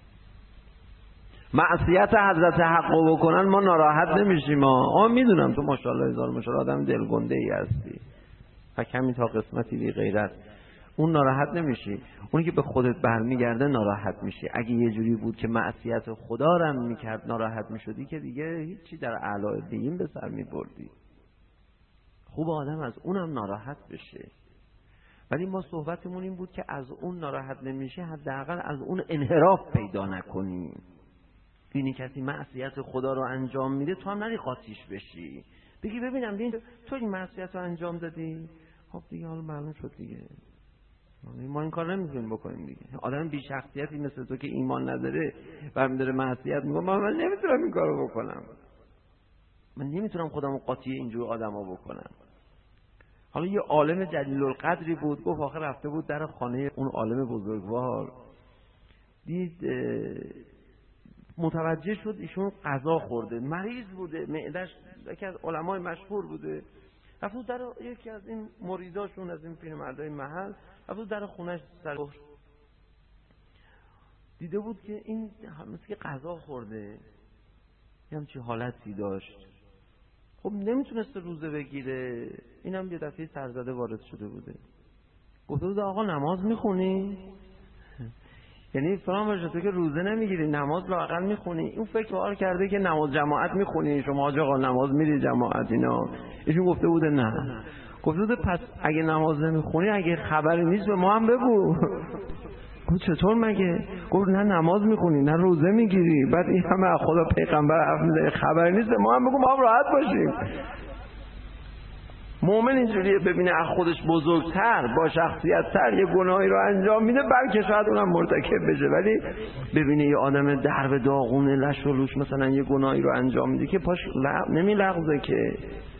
معصیت حضرت حق بکنن ما ناراحت نمیشیم. میدونم تو ماشاءالله هزار ماشاءالله آدم دلگنده ای هستی و کمی تا قسمتی بی غیرت، اون ناراحت نمیشی. اونی که به خودت برمیگرده ناراحت میشی. اگه یه جوری بود که معصیت خدا رو هم میکرد ناراحت میشدی که دیگه هیچی در اعلی دین به سر میبردی. خوب آدم از اونم ناراحت بشه، ولی ما صحبتمون این بود که از اون ناراحت نمیشه، حداقل از اون انحراف پیدا نکنیم. ببینی کسی معصیت خدا رو انجام میده، تو هم نری قاطیش بشی، بگی ببینم تو این معصیت رو انجام دادی، خب دیگه حالا معلوم شد دیگه، ما این کار نمیتونیم بکنیم دیگه. آدم بی شخصیتی مثل تو که ایمان نداره برمی داره معصیت میکنه، من نمیتونم این کارو بکنم، من نمیتونم خودمو قاطی اینجور آدما بکنم. حالا یه عالم جلیل القدری بود، گفت آخر رفته بود در خانه اون عالم بزرگوار، دید متوجه شد ایشون غذا خورده، مریض بوده، معده‌اش، یکی از علمای مشهور بوده، رفت در یکی از این مریداشون از این پیرمردای محل، رفت در خونه‌اش سرگوش دیده بود که این مثل که غذا خورده، یه همچین حالتی داشت. خب نمیتونست روزه بگیره، اینم یه دفعه سرزده وارد شده بوده، گفته بود آقا نماز میخونی؟ یعنی فلان باشه تو که روزه نمیگیری نماز لااقل میخونی؟ اون فکر کرده که نماز جماعت میخونی شما، آقا نماز میری جماعت اینا؟ ایشون گفته بوده نه. گفته بوده پس اگه نماز نمیخونی اگه خبری نیست به ما هم بگو. گفت چطور مگه؟ گفت نه نماز میخونی نه روزه میگیری، بعد این همه از خدا پیغمبر خبری نیست به ما هم بگو، ما هم راحت باشیم. مؤمن اینجوریه، ببینه از خودش بزرگتر با شخصیت‌تر یه گناهی رو انجام میده، بلکه شاید اونم مرتکب بشه، ولی ببینه یه آدم درب داغونه لش و لوش مثلا یه گناهی رو انجام میده که پاش نمیلغزه که.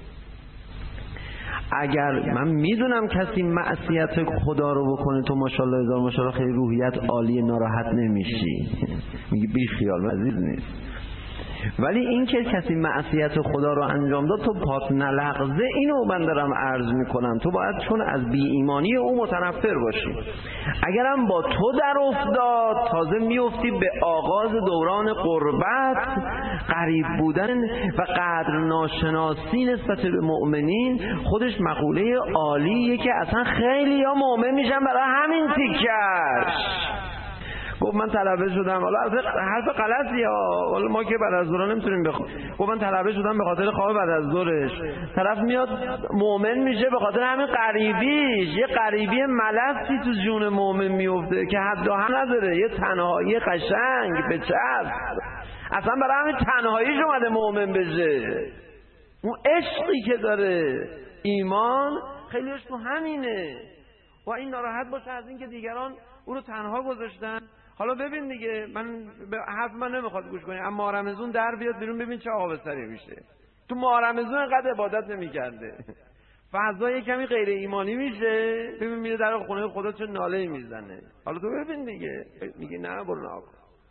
اگر من میدونم کسی معصیت خدا رو بکنه، تو ماشاءالله هزار ماشاءالله خیلی روحیت عالی، ناراحت نمیشی، میگی بی خیال عزیز نیست. ولی این که کسی معصیت خدا رو انجام داد تو پات نلغزه، اینو من دارم عرض میکنم. تو باید چون از بی ایمانی او متنفر باشی. اگرم با تو در افتاد تازه میفتی به آغاز دوران قربت، قریب بودن و قدر ناشناسی نسبت به مؤمنین. خودش مقوله عالیه که اصلا خیلی یا مؤمن میشن برای همین تیکش. گفت من طلبه شدم، حالا حرف غلطیه، حالا ما که بعد از ظهر نمیتونیم گفت من طلبه شدم به خاطر خواب بعد از ظهرش. طرف میاد مؤمن میشه به خاطر همین غریبیش. یه غریبی ملفتی تو جون مؤمن میفته که حد و حد نداره، یه تنهایی قشنگ به چسب. اصلا برای همین تنهاییش اومده مؤمن بشه. اون عشقی که داره ایمان خیلیش تو همینه. و این ناراحت باشه از این که دیگران او رو تنها گذاشتن. حالا ببین دیگه، من به حرف من نمیخواد گوش کنی، اما ماه رمضان در بیاد بیرون ببین چه آب سری میشه. تو ماه رمضان انقدر عبادت نمیکرده، فضا یه کمی غیر ایمانی میشه، ببین میره در خونه خدا چه ناله‌ای میزنه. حالا تو ببین دیگه، میگی نه برو ناکن.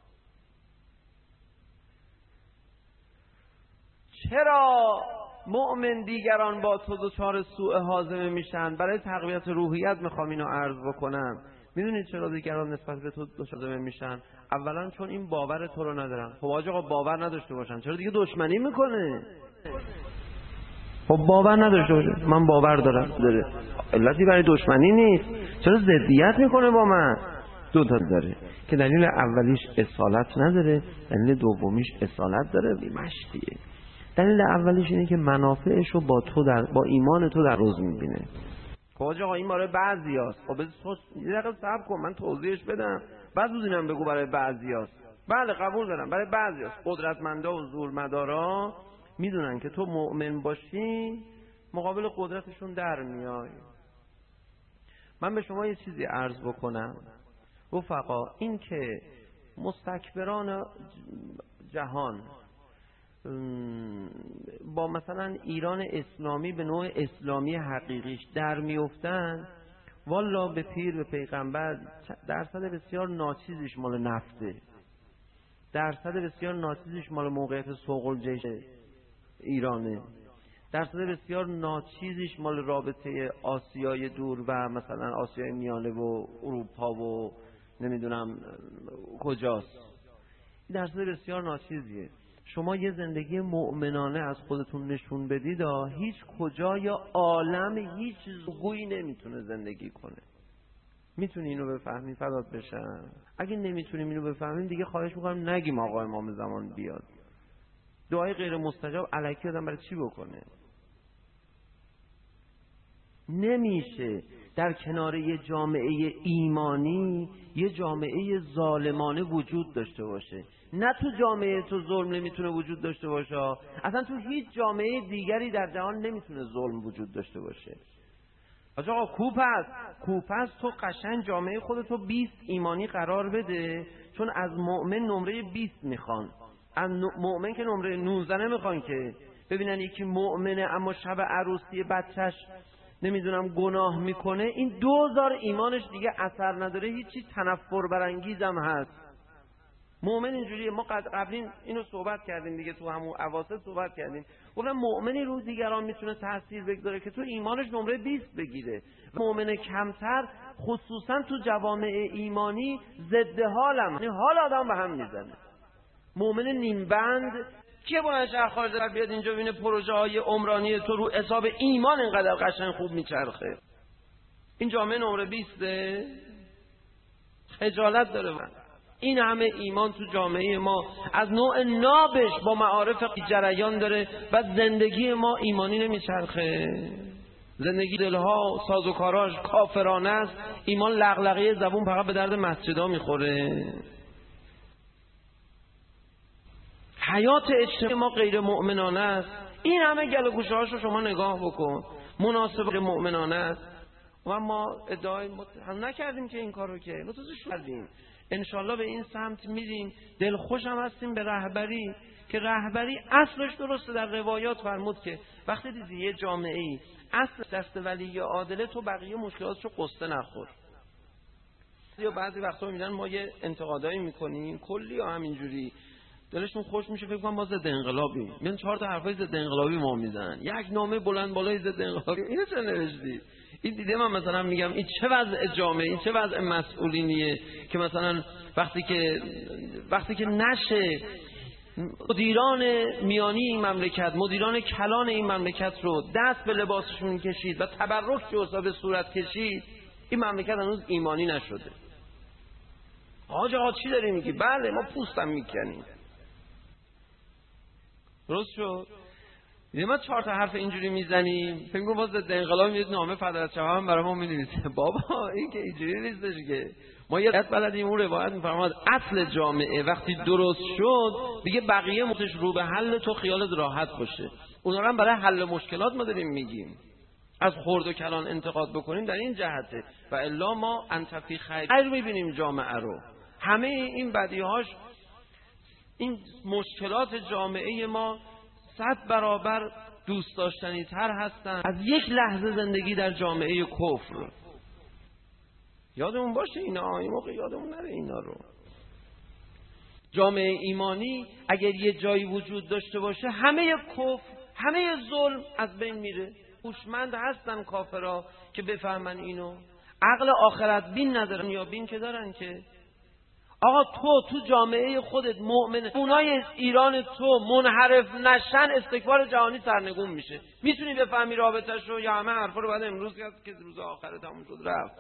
چرا مؤمن دیگران با تو دچار سوء هاضمه میشن؟ برای تقویت روحیت میخوام اینو عرض بکنم. میدونید چرا دیگران نسبت به تو دشمن میشن؟ اولا چون این باور تو رو ندارن. خب آقا باور نداشته باشن چرا دیگه دشمنی میکنه؟ خب باور نداشته باشه، من باور دارم، داره علتی برای دشمنی نیست. چرا ضدیت میکنه با من؟ دو تا داره که دلیل اولیش اصالت نداره، دلیل دومیش اصالت داره، مشتیه. دلیل اولیش اینه که منافعش رو با ایمان تو در روز میبینه. خب آقا این برای بعضیاست. خب یه دقیقه صبر کن من توضیحش بدم، بعد اینم بگو برای بعضیاست. بله قبول دارم برای بعضیاست. قدرتمندا و زورمدارا میدونن که تو مؤمن باشی مقابل قدرتشون در میای. من به شما یه چیزی عرض بکنم رفقا، این که مستکبران جهان با مثلا ایران اسلامی به نوع اسلامی حقیقیش در میفتن، والا به پیر به پیغمبر درصد بسیار ناچیزش مال نفته، درصد بسیار ناچیزش مال موقعیت سوق الجیش ایرانه، درصد بسیار ناچیزش مال رابطه آسیای دور و مثلا آسیای میانه و اروپا و نمیدونم کجاست. درصد بسیار ناچیزیه. شما یه زندگی مؤمنانه از خودتون نشون بدید، هیچ کجا یا عالم هیچ زگویی نمیتونه زندگی کنه. میتونی اینو بفهمی فدات بشم؟ اگه نمیتونیم اینو بفهمیم دیگه خواهش میکنم نگیم آقا امام زمان بیاد. دعای غیر مستجاب الکی آدم برای چی بکنه؟ نمیشه در کنار یه جامعه ایمانی یه جامعه ظالمانه وجود داشته باشه. نه تو جامعه تو ظلم نمیتونه وجود داشته باشه، اصلا تو هیچ جامعه دیگری در جهان نمیتونه ظلم وجود داشته باشه. آقا کوپس تو قشنگ جامعه خودتو 20 ایمانی قرار بده، چون از مؤمن نمره 20 میخوان، از مؤمن که نمره 19 نمیخوان که ببینن یکی مؤمنه اما شب عروسی بچهش نمیدونم گناه میکنه، این 2000 ایمانش دیگه اثر نداره، هیچی تنفر برانگیزم هست. مؤمن اینجوریه. ما قبلین اینو صحبت کردیم دیگه، تو همون اواسط صحبت کردیم، گفتم مؤمنی رو دیگران میتونه تاثیر بگذاره که تو ایمانش نمره 20 بگیره. مؤمن کمتر خصوصا تو جوامع ایمانی ضد حالم، یعنی حال آدم به هم میزنه. مؤمن نیمبند که بلند شهر خارج در بیاد اینجا ببینه پروژه های عمرانی تو رو حساب ایمان اینقدر قشنگ خوب میچرخه. این جامعه نمره 20 خجالت داره. این همه ایمان تو جامعه ما از نوع نابش با معارف جریان داره و زندگی ما ایمانی نمیچرخه. زندگی دلها سازوکاراش کافرانه است. ایمان لغلقه زبون فقط به درد مسجدها میخوره. حیات اجتماعی ما غیر مؤمنانه است. این همه گل و گوشه هاشو شما نگاه بکن، مناسب مؤمنانه است. و ما ادعای هم نکردیم که این کارو که متوجه شدیم. انشالله به این سمت میریم. دلخوش هم هستیم به رهبری که رهبری اصلش درسته. در روایات فرمود که وقتی دیدی یه جامعه ای اصل دست ولی عادله، تو بقیه مشکلاتشو قصه نخور. یا بعضی وقتا میگن ما یه انتقادایی میکنیم کلی یا همینجوری دلشون خوش میشه، فکر کنم ما ضد انقلابیم، میان 4 تا حرفای ضد انقلابی ما میزنن، یک نامه بلند بالای ضد انقلابی. اینو چه نوشتی؟ این دیده من مثلا میگم این چه وضع جامعه، این چه وضع مسئولینیه که مثلا وقتی که نشه مدیران میانی این مملکت، مدیران کلان این مملکت رو دست به لباسشون کشید و تبرک جوزا به صورت کشید، این مملکت هنوز ایمانی نشده. آقا چی داری میگی؟ بله ما پوستم میکنیم. درست شد؟ یه ما 4 تا حرف اینجوری میزنیم، فکر کنم باز ضد انقلاب میاد نامه فدرت شاه هم برای ما مینویسه. بابا این که اینجوری نیستش که ما یه بلدیم اون روایت میفرماد اصل جامعه وقتی درست شد دیگه بقیه متش رو به حل، تو خیالت راحت باشه. اونا هم برای حل مشکلات ما داریم میگیم. از خرد و کلان انتقاد بکنیم در این جهته و الا ما انتفی خیر میبینیم جامعه رو. همه این بدیهاش، این مشکلات جامعه ما 100 برابر دوست داشتنی تر هستن از یک لحظه زندگی در جامعه کفر. یادمون باشه اینا، این موقع یادمون نره اینا رو. جامعه ایمانی اگر یه جایی وجود داشته باشه همه کفر، همه ظلم از بین میره. هوشمند هستن کافرها که بفهمن اینو، عقل آخرت بین ندارن یا بین که دارن که آقا تو جامعه خودت مؤمن، اونای ایران تو منحرف نشن استکبار جهانی سرنگون میشه. میتونی بفهمی رابطش رو یا همه حرفا رو بعد امروز که روز آخر تموم شد رفت؟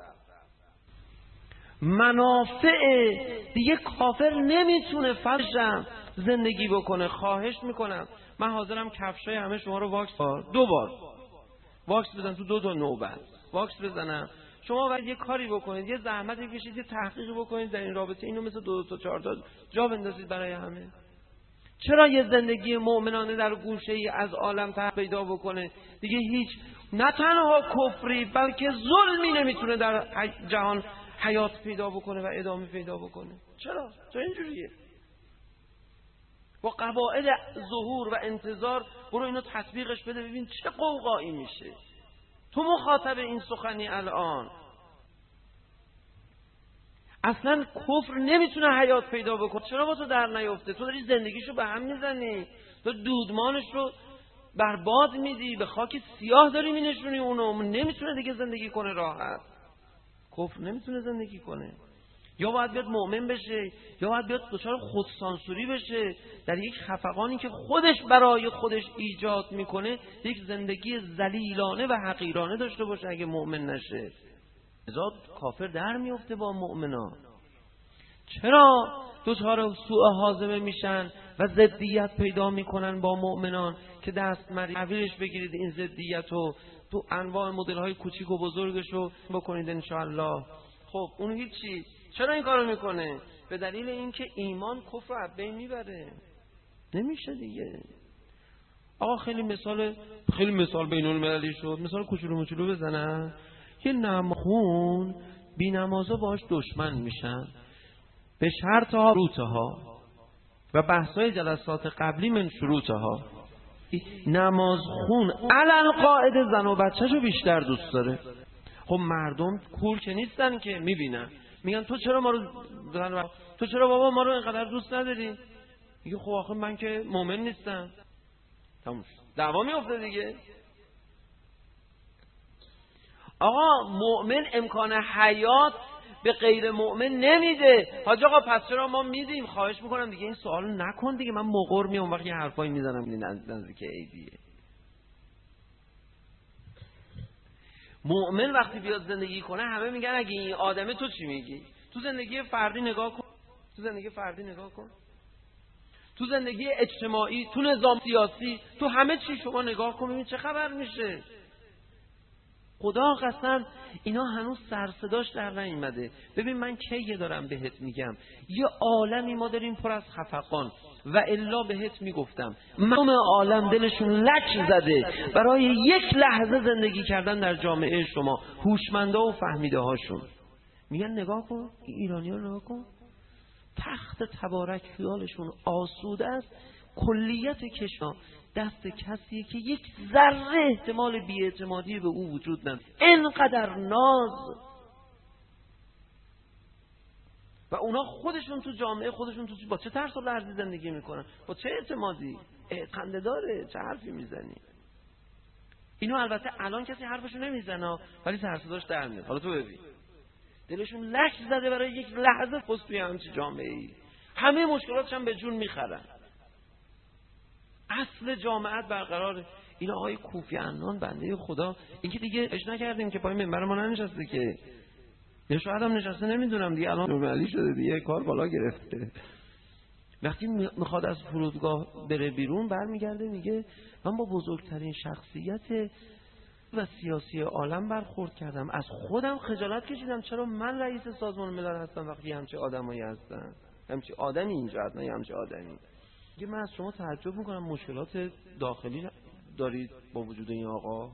منافع دیگه کافر نمیتونه فرشم زندگی بکنه. خواهش میکنم من حاضرم کفشای همه شما رو واکس 2 بار واکس بزن تو 2 تا نوبت واکس بزنم. شما باید یه کاری بکنید، یه زحمتی بکشید، یه تحقیقی بکنید در این رابطه، اینو مثل 2 تا 4 تا جا بندازید برای همه. چرا یه زندگی مؤمنانه در گوشه‌ای از عالم پیدا بکنه دیگه هیچ نه تنها کفری بلکه ظلمی نمیتونه در جهان حیات پیدا بکنه و ادامه پیدا بکنه؟ چرا اینجوریه؟ با قواعد ظهور و انتظار برو اینو تطبیقش بده ببین چه قوقایی میشه. تو مخاطب این سخنی الان اصلا کفر نمیتونه حیات پیدا بکنه. چرا با تو در نیفته؟ تو داری زندگیشو به هم میزنی، تو دودمانش رو برباد میدی، به خاک سیاه داری مینشونی اونو. نمیتونه دیگه زندگی کنه راحت. کفر نمیتونه زندگی کنه. یا باید بیاد مؤمن بشه یا باید بیاد دچار خودسانسوری بشه در یک خفقانی که خودش برای خودش ایجاد میکنه، یک زندگی ذلیلانه و حقیرانه داشته باشه اگه مؤمن نشه. ازاد کافر در میفته با مؤمنا. چرا دچار سوء هاضمه میشن و ضدیت پیدا میکنن با مؤمنان که دست تحویلش بگیرید این ضدیت رو تو انواع مدل های کوچیک و بزرگشو بکنید انشاءالله. خب اون هیچی. چرا این کارو میکنه؟ به دلیل اینکه ایمان کفر از بین میبره. نمیشه دیگه. آقا خیلی مثال بین المللی شد. مثال کوچولو مچولو بزنن. یه نمخون بی نمازا باش دشمن میشن به شرطها روتها و بحثای جلسات قبلی من شروطها. نماز خون علل قاعده زن و بچه‌شو بیشتر دوست داره. خب مردم کور که نیستن که میبینن میگن تو چرا تو چرا بابا ما رو اینقدر دوست نداری؟ میگه خب آخه من که مؤمن نیستم. تموم دعوا میفته دیگه. آقا مؤمن امکان حیات به غیر مؤمن نمیده. حاج آقا پس چرا ما میدیم؟ خواهش میکنم دیگه این سوالو نکن دیگه. من مقر میام وقتی حرفایی میزنم نزدیک عیدیه. مؤمن وقتی بیاد زندگی کنه همه میگن اگه این آدمه تو چی میگی؟ تو زندگی فردی نگاه کن. تو زندگی اجتماعی، تو نظام سیاسی، تو همه چی شما نگاه کن ببین چه خبر میشه. خدا قسم اینا هنوز سرصداش در نیامده. ببین من کی دارم بهت میگم یه عالمی ما داریم پر از خفقان و الا بهت میگفتم مردم عالم دلشون لک زده برای یک لحظه زندگی کردن در جامعه شما، هوشمندا و فهمیده هاشون. میگن نگاه کن ایرانی‌ها رو نگاه کن، تخت تبارک خیالشون آسوده است، کلیت کشور دست کسیه که یک ذره احتمال بی‌اعتمادی به او وجود نداره. اینقدر ناز. و اونا خودشون تو جامعه خودشون تو با چه ترس و لرزی زندگی میکنن، با چه اعتمادی؟ خنده داره، چه حرفی میزنی؟ اینو البته الان کسی حرفشو نمیزنه ولی ترس داشت در میاد. حالا تو ببین دلشون لک زده برای یک لحظه پست توی همچین جامعه‌ای، همه مشکلاتش هم به جون میخرن. اصل جامعه برقراره. این آقای کوفی عنان بنده خدا، این که دیگه اش نکردیم که پای منبر ما ننشسته که، یا شاید هم نشسته نمیدونم دیگه، الان نورمالی شده دیگه، کار بالا گرفته. وقتی میخواد از فرودگاه بره بیرون برمیگرده میگه من با بزرگترین شخصیت و سیاسی عالم برخورد کردم، از خودم خجالت کشیدم چرا من رئیس سازمان ملل هستم وقتی همچه آدمایی هستن، همچه آدمی اینجا هست، نه همچه آدمی. من از شما تعجب میکنم مشکلات داخلی دارید با وجود این آقا.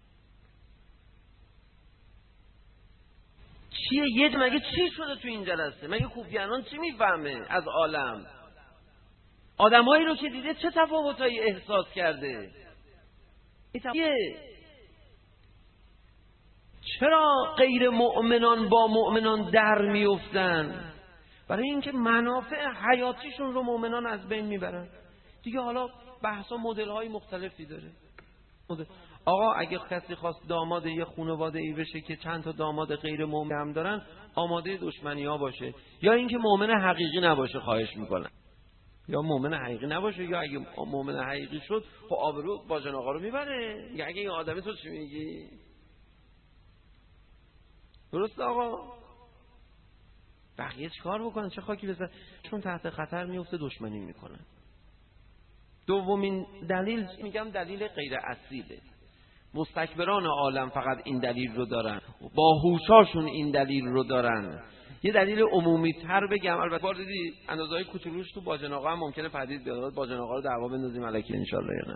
چیه مگه چی شده تو این جلسه؟ مگه کوفی عنان چی میفهمه از عالم؟ آدمایی رو که دیده چه تفاوتایی احساس کرده؟ چرا غیر مؤمنان با مؤمنان در میافتن؟ برای اینکه منافع حیاتیشون رو مؤمنان از بین میبرن دیگه. حالا بحثا مدل های مختلفی داره. آقا اگه کسی خواست داماد یه خانواده ای بشه که چند تا داماد غیر مؤمن هم دارن، آماده دشمنی ها باشه، یا اینکه مؤمن حقیقی نباشه، خواهش میکنن، یا مؤمن حقیقی نباشه، یا اگه مؤمن حقیقی شد خب آبرو باجن آقا رو میبره. اگه این آدمی تو چی میگی؟ درست آقا؟ بقیه چیکار بکنن؟ چه خاکی بزن؟ چون تحت خطر میفته دشمنی میکنن. دومین دلیل میگم دلیل غیر اصیله. مستکبران عالم فقط این دلیل رو دارن، باهوشاشون این دلیل رو دارن. یه دلیل عمومی تر بگم، البته بار دیدی اندازه‌های کوچولوش تو باجن آقا هم ممکنه پدید بیاد، باجن آقا رو دعوا بندازیم الکی ان شاءالله یا نه.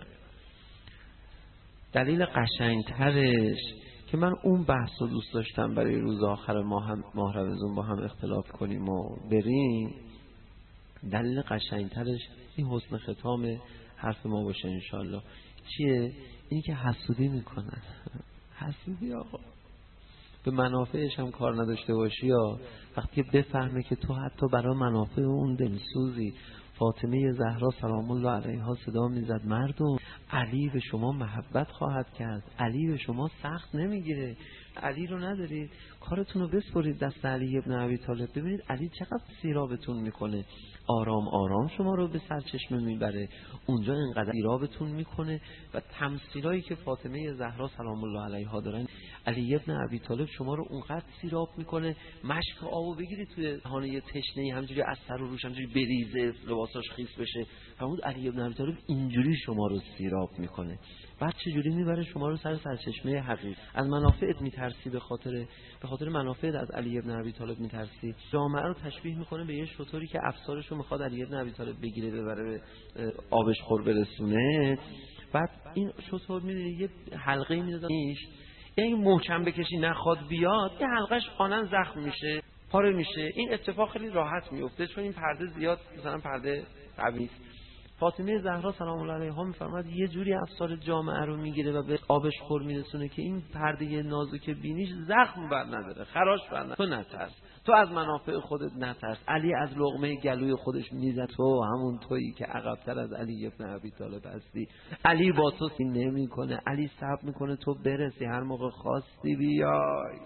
دلیل قشنگترش که من اون بحث رو دوست داشتم برای روز آخر ماه رمضان با هم اختلاف کنیم و بریم، دلیل قشنگترش این حسن ختام حرف ما باشه انشالله. چیه؟ اینی که حسودی میکنن. حسودی آقا به منافعش هم کار نداشته باشی، یا وقتی بفهمه که تو حتی برای منافع اون دلسوزی. فاطمه زهرا سلام الله علیها صدا میزد مردم علی به شما محبت خواهد کرد، علی به شما سخت نمیگیره، علی رو ندارید کارتون رو بسپرید دست علی ابن ابی طالب. ببینید علی چقدر سیرابتون میکنه، آرام آرام شما رو به سرچشمه میبره، اونجا اینقدر سیرابتون میکنه. و تمثیلایی که فاطمه زهرا سلام الله علیها دارن، علی ابن ابی طالب شما رو اونقدر سیراب میکنه مشک آبو بگیرید توی دهان یه تشنه همینجوری از سر و روش همینجوری بریزه، لباساش خیس بشه. همون علی ابن ابی طالب اینجوری شما رو سیراب میکنه. بعد چجوری میبره شما رو سر سرچشمه حقیقت؟ از منافعت میترسی، به خاطر منافعت از علی ابن ابی طالب میترسی. جامعه رو تشبیه میکنه به یه شطوری که افسارش رو میخواد علی ابن ابی طالب بگیره ببره به آبش خور برسونه. بعد این شطور میدونی یه حلقه میدادنش، یعنی محکم بکشی نخواد بیاد، یه حلقش آنن زخم میشه، پاره میشه. این اتفاق خیلی راحت میفته چون این پرده زیاد مثلا پرده قوی. فاطمه زهرا سلام الله علیها میفرماد یه جوری افسار جامعه رو میگیره و به آبش خور میرسونه که این پرده نازک بینیش زخم بر نداره، خراش بر نداره. تو نترس، تو از منافع خودت نترس. علی از لقمه گلوی خودش میزد، تو همون تویی که عقب‌تر از علی ابن ابی طالب هستی. علی با تو نمیکنه، علی صبر میکنه تو برسی، هر موقع خواستی بیای.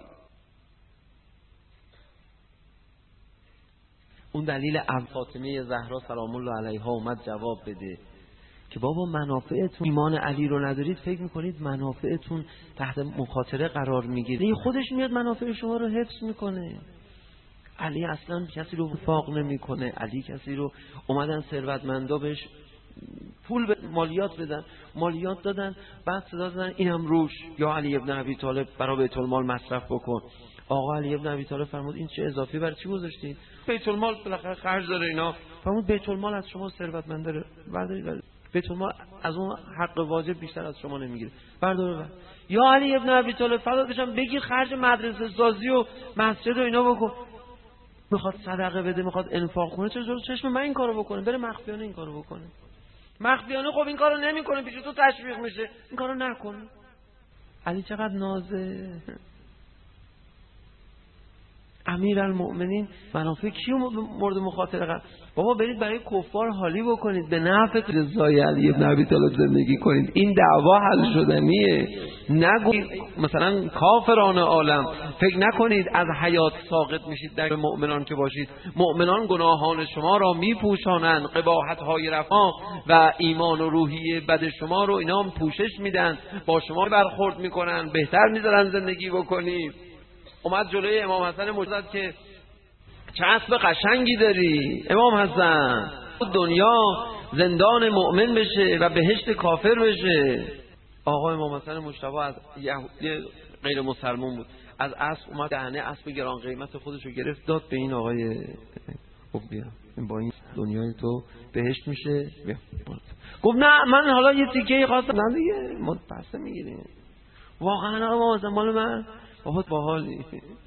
اون دلیل فاطمه زهرا سلام الله علیها اومد جواب بده که بابا منافعتون ایمان علی رو ندارید، فکر میکنید منافعتون تحت مخاطره قرار میگیره. این خودش میاد منافع شما رو حفظ میکنه. علی اصلا کسی رو وفاق نمیکنه. علی کسی رو اومدن ثروتمندا بهش پول مالیات بدن، مالیات دادن، بعد صدا زدن اینم روش، یا علی ابن ابی طالب برای بیت المال مصرف بکن. آقا علی ابن ابی طالب فرمود این چه اضافی برای چی گذاشتین؟ بیت المال بالاخره خرج داره اینا. فرمود بیت المال از شما ثروتمند داره، بردارید. بیت المال از اون حق واجب بیشتر از شما نمیگیره، بردار. یا علی ابن ابی طالب فدا بشم بگیر خرج مدرسه سازی و مسجد و اینا بکن. میخواد صدقه بده، میخواد انفاق کنه، چشم من این کارو بکنه، بره مخفیانه این کارو بکنه. مخفیانه خب این کارو نمیکنه، پیش تو تشویق میشه، این کارو نکنه. علی چقدر نازه. امیرالمؤمنین منافع کیو مورد مخاطره قرار؟ بابا برید برای کفار حالی بکنید، به نفع رضای علی ابن ابی طالب زندگی کنید، این دعوا حل شدنیه. نگوید مثلا کافران عالم، فکر نکنید از حیات ساقط میشید در مؤمنان که باشید. مؤمنان گناهان شما را میپوشانند، قباحت‌های رفاه و ایمان و روحیه بد شما رو اینا هم پوشش میدن، با شما برخورد میکنن، بهتر میذارن زندگی بکنید. اومد جلوی امام حسن مجدد که چه اسب قشنگی داری امام حسن، دنیا زندان مؤمن بشه و بهشت کافر بشه. آقا امام حسن مجتبی از یهودی غیر مسلمان بود، از اسب اومد دهنه اسب گران قیمت خودش رو گرفت داد به این آقای، خب بیا با این دنیای تو بهشت میشه، بیا. گفت نه من حالا یه تیکه خواستم، نه دیگه ما پسته میگیریم. واقعا امام حسن مال من بابا باحالی.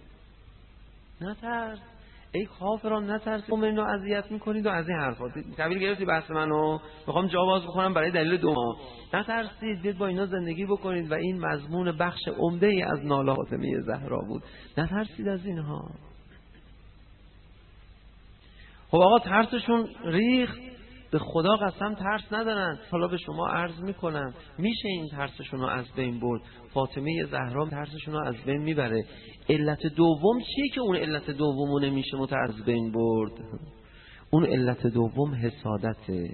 نترس ای کافران، نترسید مؤمنین رو اذیت میکنید و از این حرفا. تعبیر گرفتی بحث منو، میخوام جا باز بکنم برای دلیل دوم. نترسید، بیاید با اینا زندگی بکنید و این مضمون بخش عمده ای از ناله فاطمه زهرا بود. نترسید از اینها. خب آقا ترسشون ریخت، به خدا قسم ترس ندارن. حالا به شما عرض میکنم میشه این ترسشون رو از بین برد. فاطمه زهرا ترسشون رو از بین میبره. علت دوم چیه که اون علت دومو نمیشه از بین برد؟ اون علت دوم حسادته،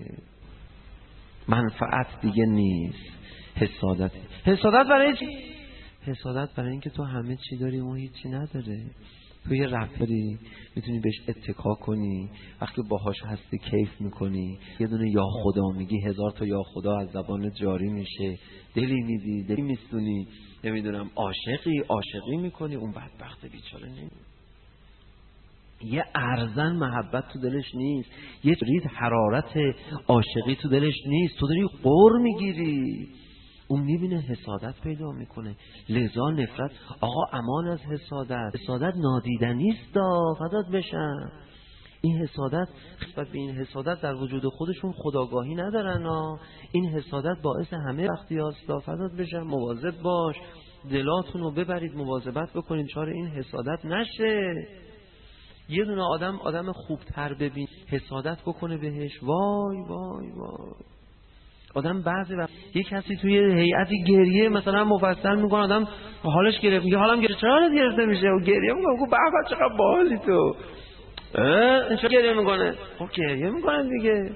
منفعت دیگه نیست، حسادت. حسادت برای چی؟ حسادت برای اینکه تو همه چی داری اون هیچی نداره. تو یه رفری میتونی بهش اتکا کنی، وقتی باهاش هستی کیف میکنی، یه دونه یا خدا میگی، 1000 تا یا خدا از زبان جاری میشه، دلی میدی، دلی میستونی، نمیدونم عاشقی میکنی. اون بدبخت بیچاره نمی، یه ارزن محبت تو دلش نیست، یه رید حرارت عاشقی تو دلش نیست، تو داری قر میگیری. اون میبینه حسادت پیدا میکنه، لذا نفرت. آقا امان از حسادت. حسادت نادیدنیست، فدات بشم. این حسادت نسبت به این حسادت در وجود خودشون خودآگاهی ندارن. این حسادت باعث همه وقتی هست، فدات بشم. مواظب باش، دلاتون رو ببرید، مواظبت بکنید چاره این حسادت نشه. یه دونه آدم خوبتر ببین حسادت بکنه بهش، وای وای وای. آدم بعضی وقت یک کسی توی هیئتی گریه مثلا مفصل میکنه، آدم حالش گرفت، میگه حالم گرفت، چرا حالت گرفته میشه؟ و گریه میکنه، به به چقدر باحالی تو، این چرا گریه میکنه؟ خب گریه میکنه دیگه.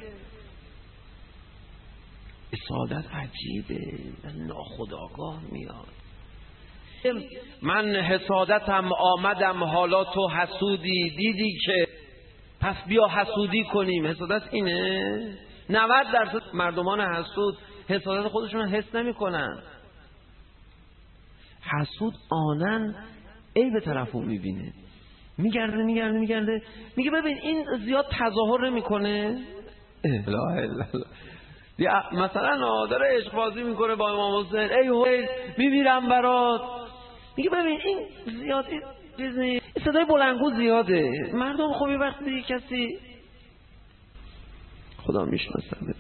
حسادت عجیبه، ناخودآگاه میاد. من حسادتم آمدم حالا تو حسودی، دیدی که پس بیا حسودی کنیم. حسادت اینه. 90% مردمان حسود حسادت خودشون حس نمی کنن. حسود آنن عیب طرفو میبینه، میگرده میگه ببین این زیاد تظاهر نمیکنه. لا اله الا مثلا داره عشق بازی میکنه با امام حسین، ای حسین میمیرم برات. میگه ببین این زیاد این صدای بلندگو زیاده. مردم خوبی وقتی کسی خدا میشناسه.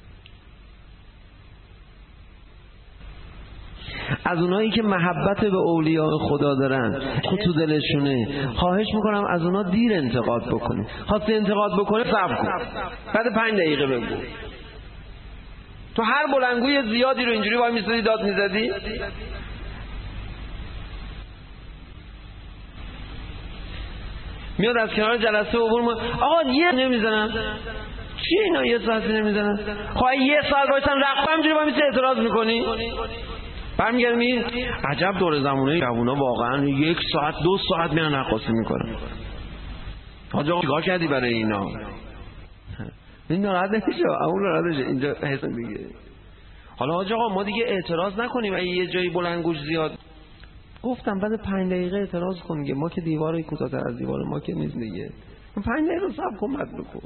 از اونایی که محبت به اولیاء خدا دارن تو دلشونه، خواهش میکنم از اونا دیر انتقاد بکنی. خواستی انتقاد بکنه صبر کن، بعد 5 دقیقه بگو. تو هر بلندگوی زیادی رو اینجوری وای میسادی داد میزدی. میاد از کنار جلسه عبور آقا یه نمیزنن. چی اینا یه ساعتی نمیزنن؟ خواهی یه ساعت بایستن رقبه همجوری با میشه اعتراض میکنی؟ برمیگردم این عجب دور زمونه جوونا واقعا 1 ساعت 2 ساعت میان نقاسی میکنن. حاج آقا چیکار کردی برای اینا؟ این ناراحت نمیشه، اون ناراحت میشه اینجا حسن دیگه. حالا حاج آقا ما دیگه اعتراض نکنیم اگه یه جایی بلندگوش زیاد. گفتم بعد 5 دقیقه اعتراض کن دیگه. ما که دیوارای کوتاه‌تر از دیوار ما که نیست دیگه. 5 دقیقه صبر کن بعد بگو.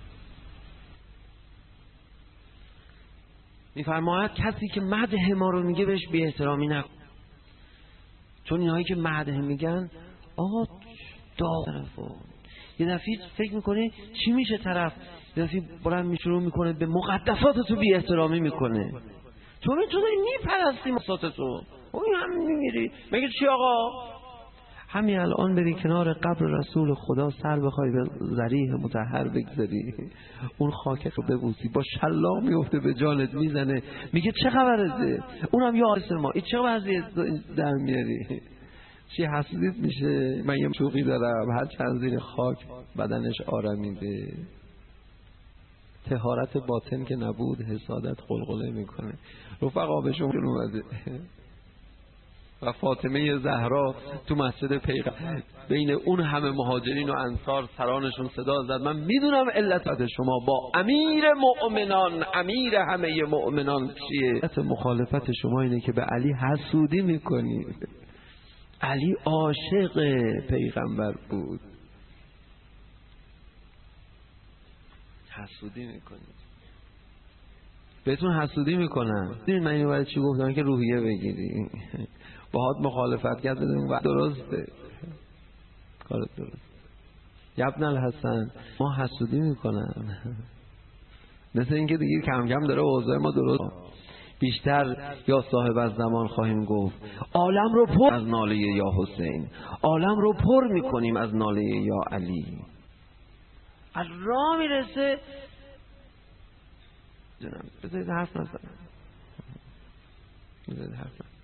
میفرماید کسی که مدح ما رو میگه بهش بی احترامی نکن. چون اینهایی که مدح میگن آقا طرفو یه دفعه فکر میکنه چی میشه طرف، یه دفعه بلند شروع میکنه به مقدسات تو بی احترامی میکنه. تو داری میپرستی مقدسات تو، اون هم میمیری. میگه چی آقا؟ همین الان بری کنار قبر رسول خدا سر بخوای به ذریح مطهر بگذاری، اون خاک رو ببوسی، با شلاق میفته به جانت، میزنه، میگه چه خبرته؟ اونم یا آرس ما، این چه وضعیه در میاری؟ چی حسودیت میشه؟ من یه شوقی دارم، هر چند زیر خاک بدنش آرمیده. طهارت باطن که نبود، حسادت قلقله میکنه. رفقا به شما اومده و فاطمه زهرا تو مسجد پیغمبر بین اون همه مهاجرین و انصار سرانشون صدا زد من میدونم علت شما با امیر مؤمنان، امیر همه مؤمنان چیه؟ علت مخالفت شما اینه که به علی حسودی میکنید. علی عاشق پیغمبر بود، حسودی میکنید. بهتون حسودی میکنم. من اینو برای چی گفتم؟ که روحیه بگیری. باهات مخالفت کردم و درسته، کارت درست. ابن الحسن، ما حسودی میکنن مثل اینکه دیگه کم کم داره اوضاع ما درست بیشتر یا صاحب از زمان خواهیم گفت عالم رو پر از ناله یا حسین، عالم رو پر میکنیم از ناله یا علی. از راه میرسه جنم بذارید حرف نزنم، بذارید حرف نزنم.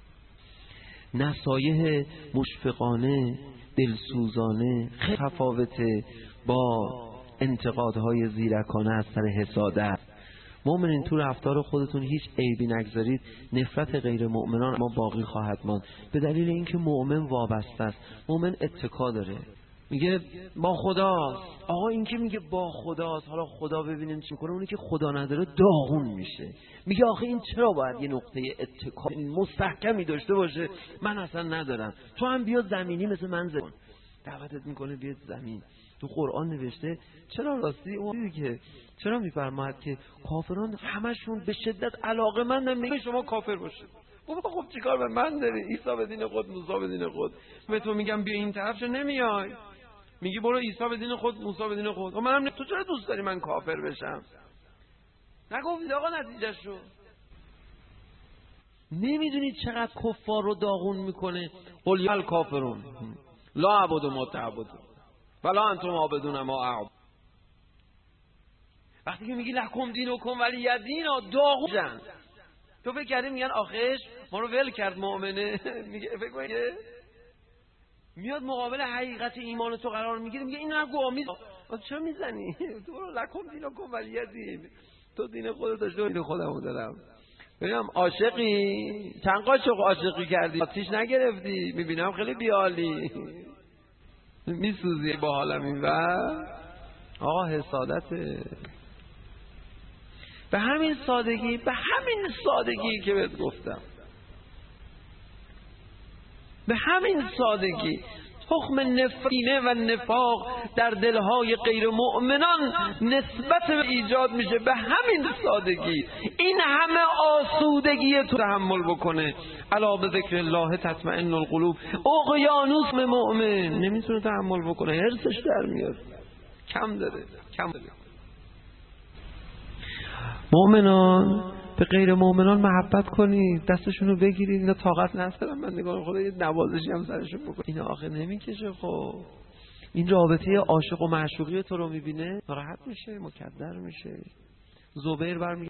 نصایح مشفقانه، دلسوزانه خیلی تفاوته با انتقادهای زیرکانه از سر حسادت. مؤمنین تو رفتار خودتون هیچ عیبی نگذارید، نفرت غیر مؤمنان ما باقی خواهد ماند، به دلیل اینکه مؤمن وابسته است، مؤمن اتکا داره، میگه با خداست. آقا این که میگه با خداست، حالا خدا ببینیم چی میکنه، اونی که خدا نداره داغون میشه. میگه آخه این چرا باید یه نقطه اتکا مستحکمی داشته باشه؟ من اصلا ندارم، تو هم بیا زمینی مثل من زن. دعوتت میکنه بیاد زمین. تو قرآن نوشته چرا راستی اون که چرا میفرماید که کافران همشون به شدت علاقه‌مندن میگه شما کافر باشید. خب چیکار به من داری؟ عیسی به دین خود، موسی به دین خود. به تو میگم بیا این طرف چه نمیای؟ میگی برو عیسی به دین خود، موسی به دین خود. منم تو چرا دوست داری من کافر بشم؟ نگفتید آقا نتیجهشو. نمیدونید چقدر کفار رو داغون میکنه. قل یا الکافرون لا اعبد ما تعبدون ولا انتم عابدون ما اعبد. وقتی که میگی لکم دینکم ولی دین، داغون. تو فکر کردی میگن آخش ما رو ول کرد مؤمنه؟ میگه فکر کنی میاد مقابل حقیقت ایمان تو قرار میگیره، میگه اینو نگو آمیز. چرا میزنی؟ تو برو لکم دینکم ولی دین، تو دین خودت داشته، دین خودمو دارم. ببینم عاشقی چند قاشق عاشقی کردی آتیش نگرفتی؟ میبینم خیلی بیالی میسوزی با حالم این و آقا حسادته. به همین سادگی، به همین سادگی که بهت گفتم، به همین سادگی تخم نفرینه و نفاق در دلهای غیر مؤمنان نسبت به ایجاد میشه. به همین سادگی این همه آسودگی تو تحمل بکنه. الا به ذکر الله تطمئن القلوب. اقیانوس مؤمن نمیتونه تحمل بکنه، هرسش در میاد، کم داره. مؤمنان به غیر مؤمنان محبت کنید، دستشون رو بگیرید. اینا طاقت ندارن، من نگاه خدا یه نوازشی هم سرشون بکنه. اینا آخه نمیکشه. خب این رابطه عاشق و معشوقی تو رو میبینه ناراحت میشه، مکدر میشه. زبیر برمی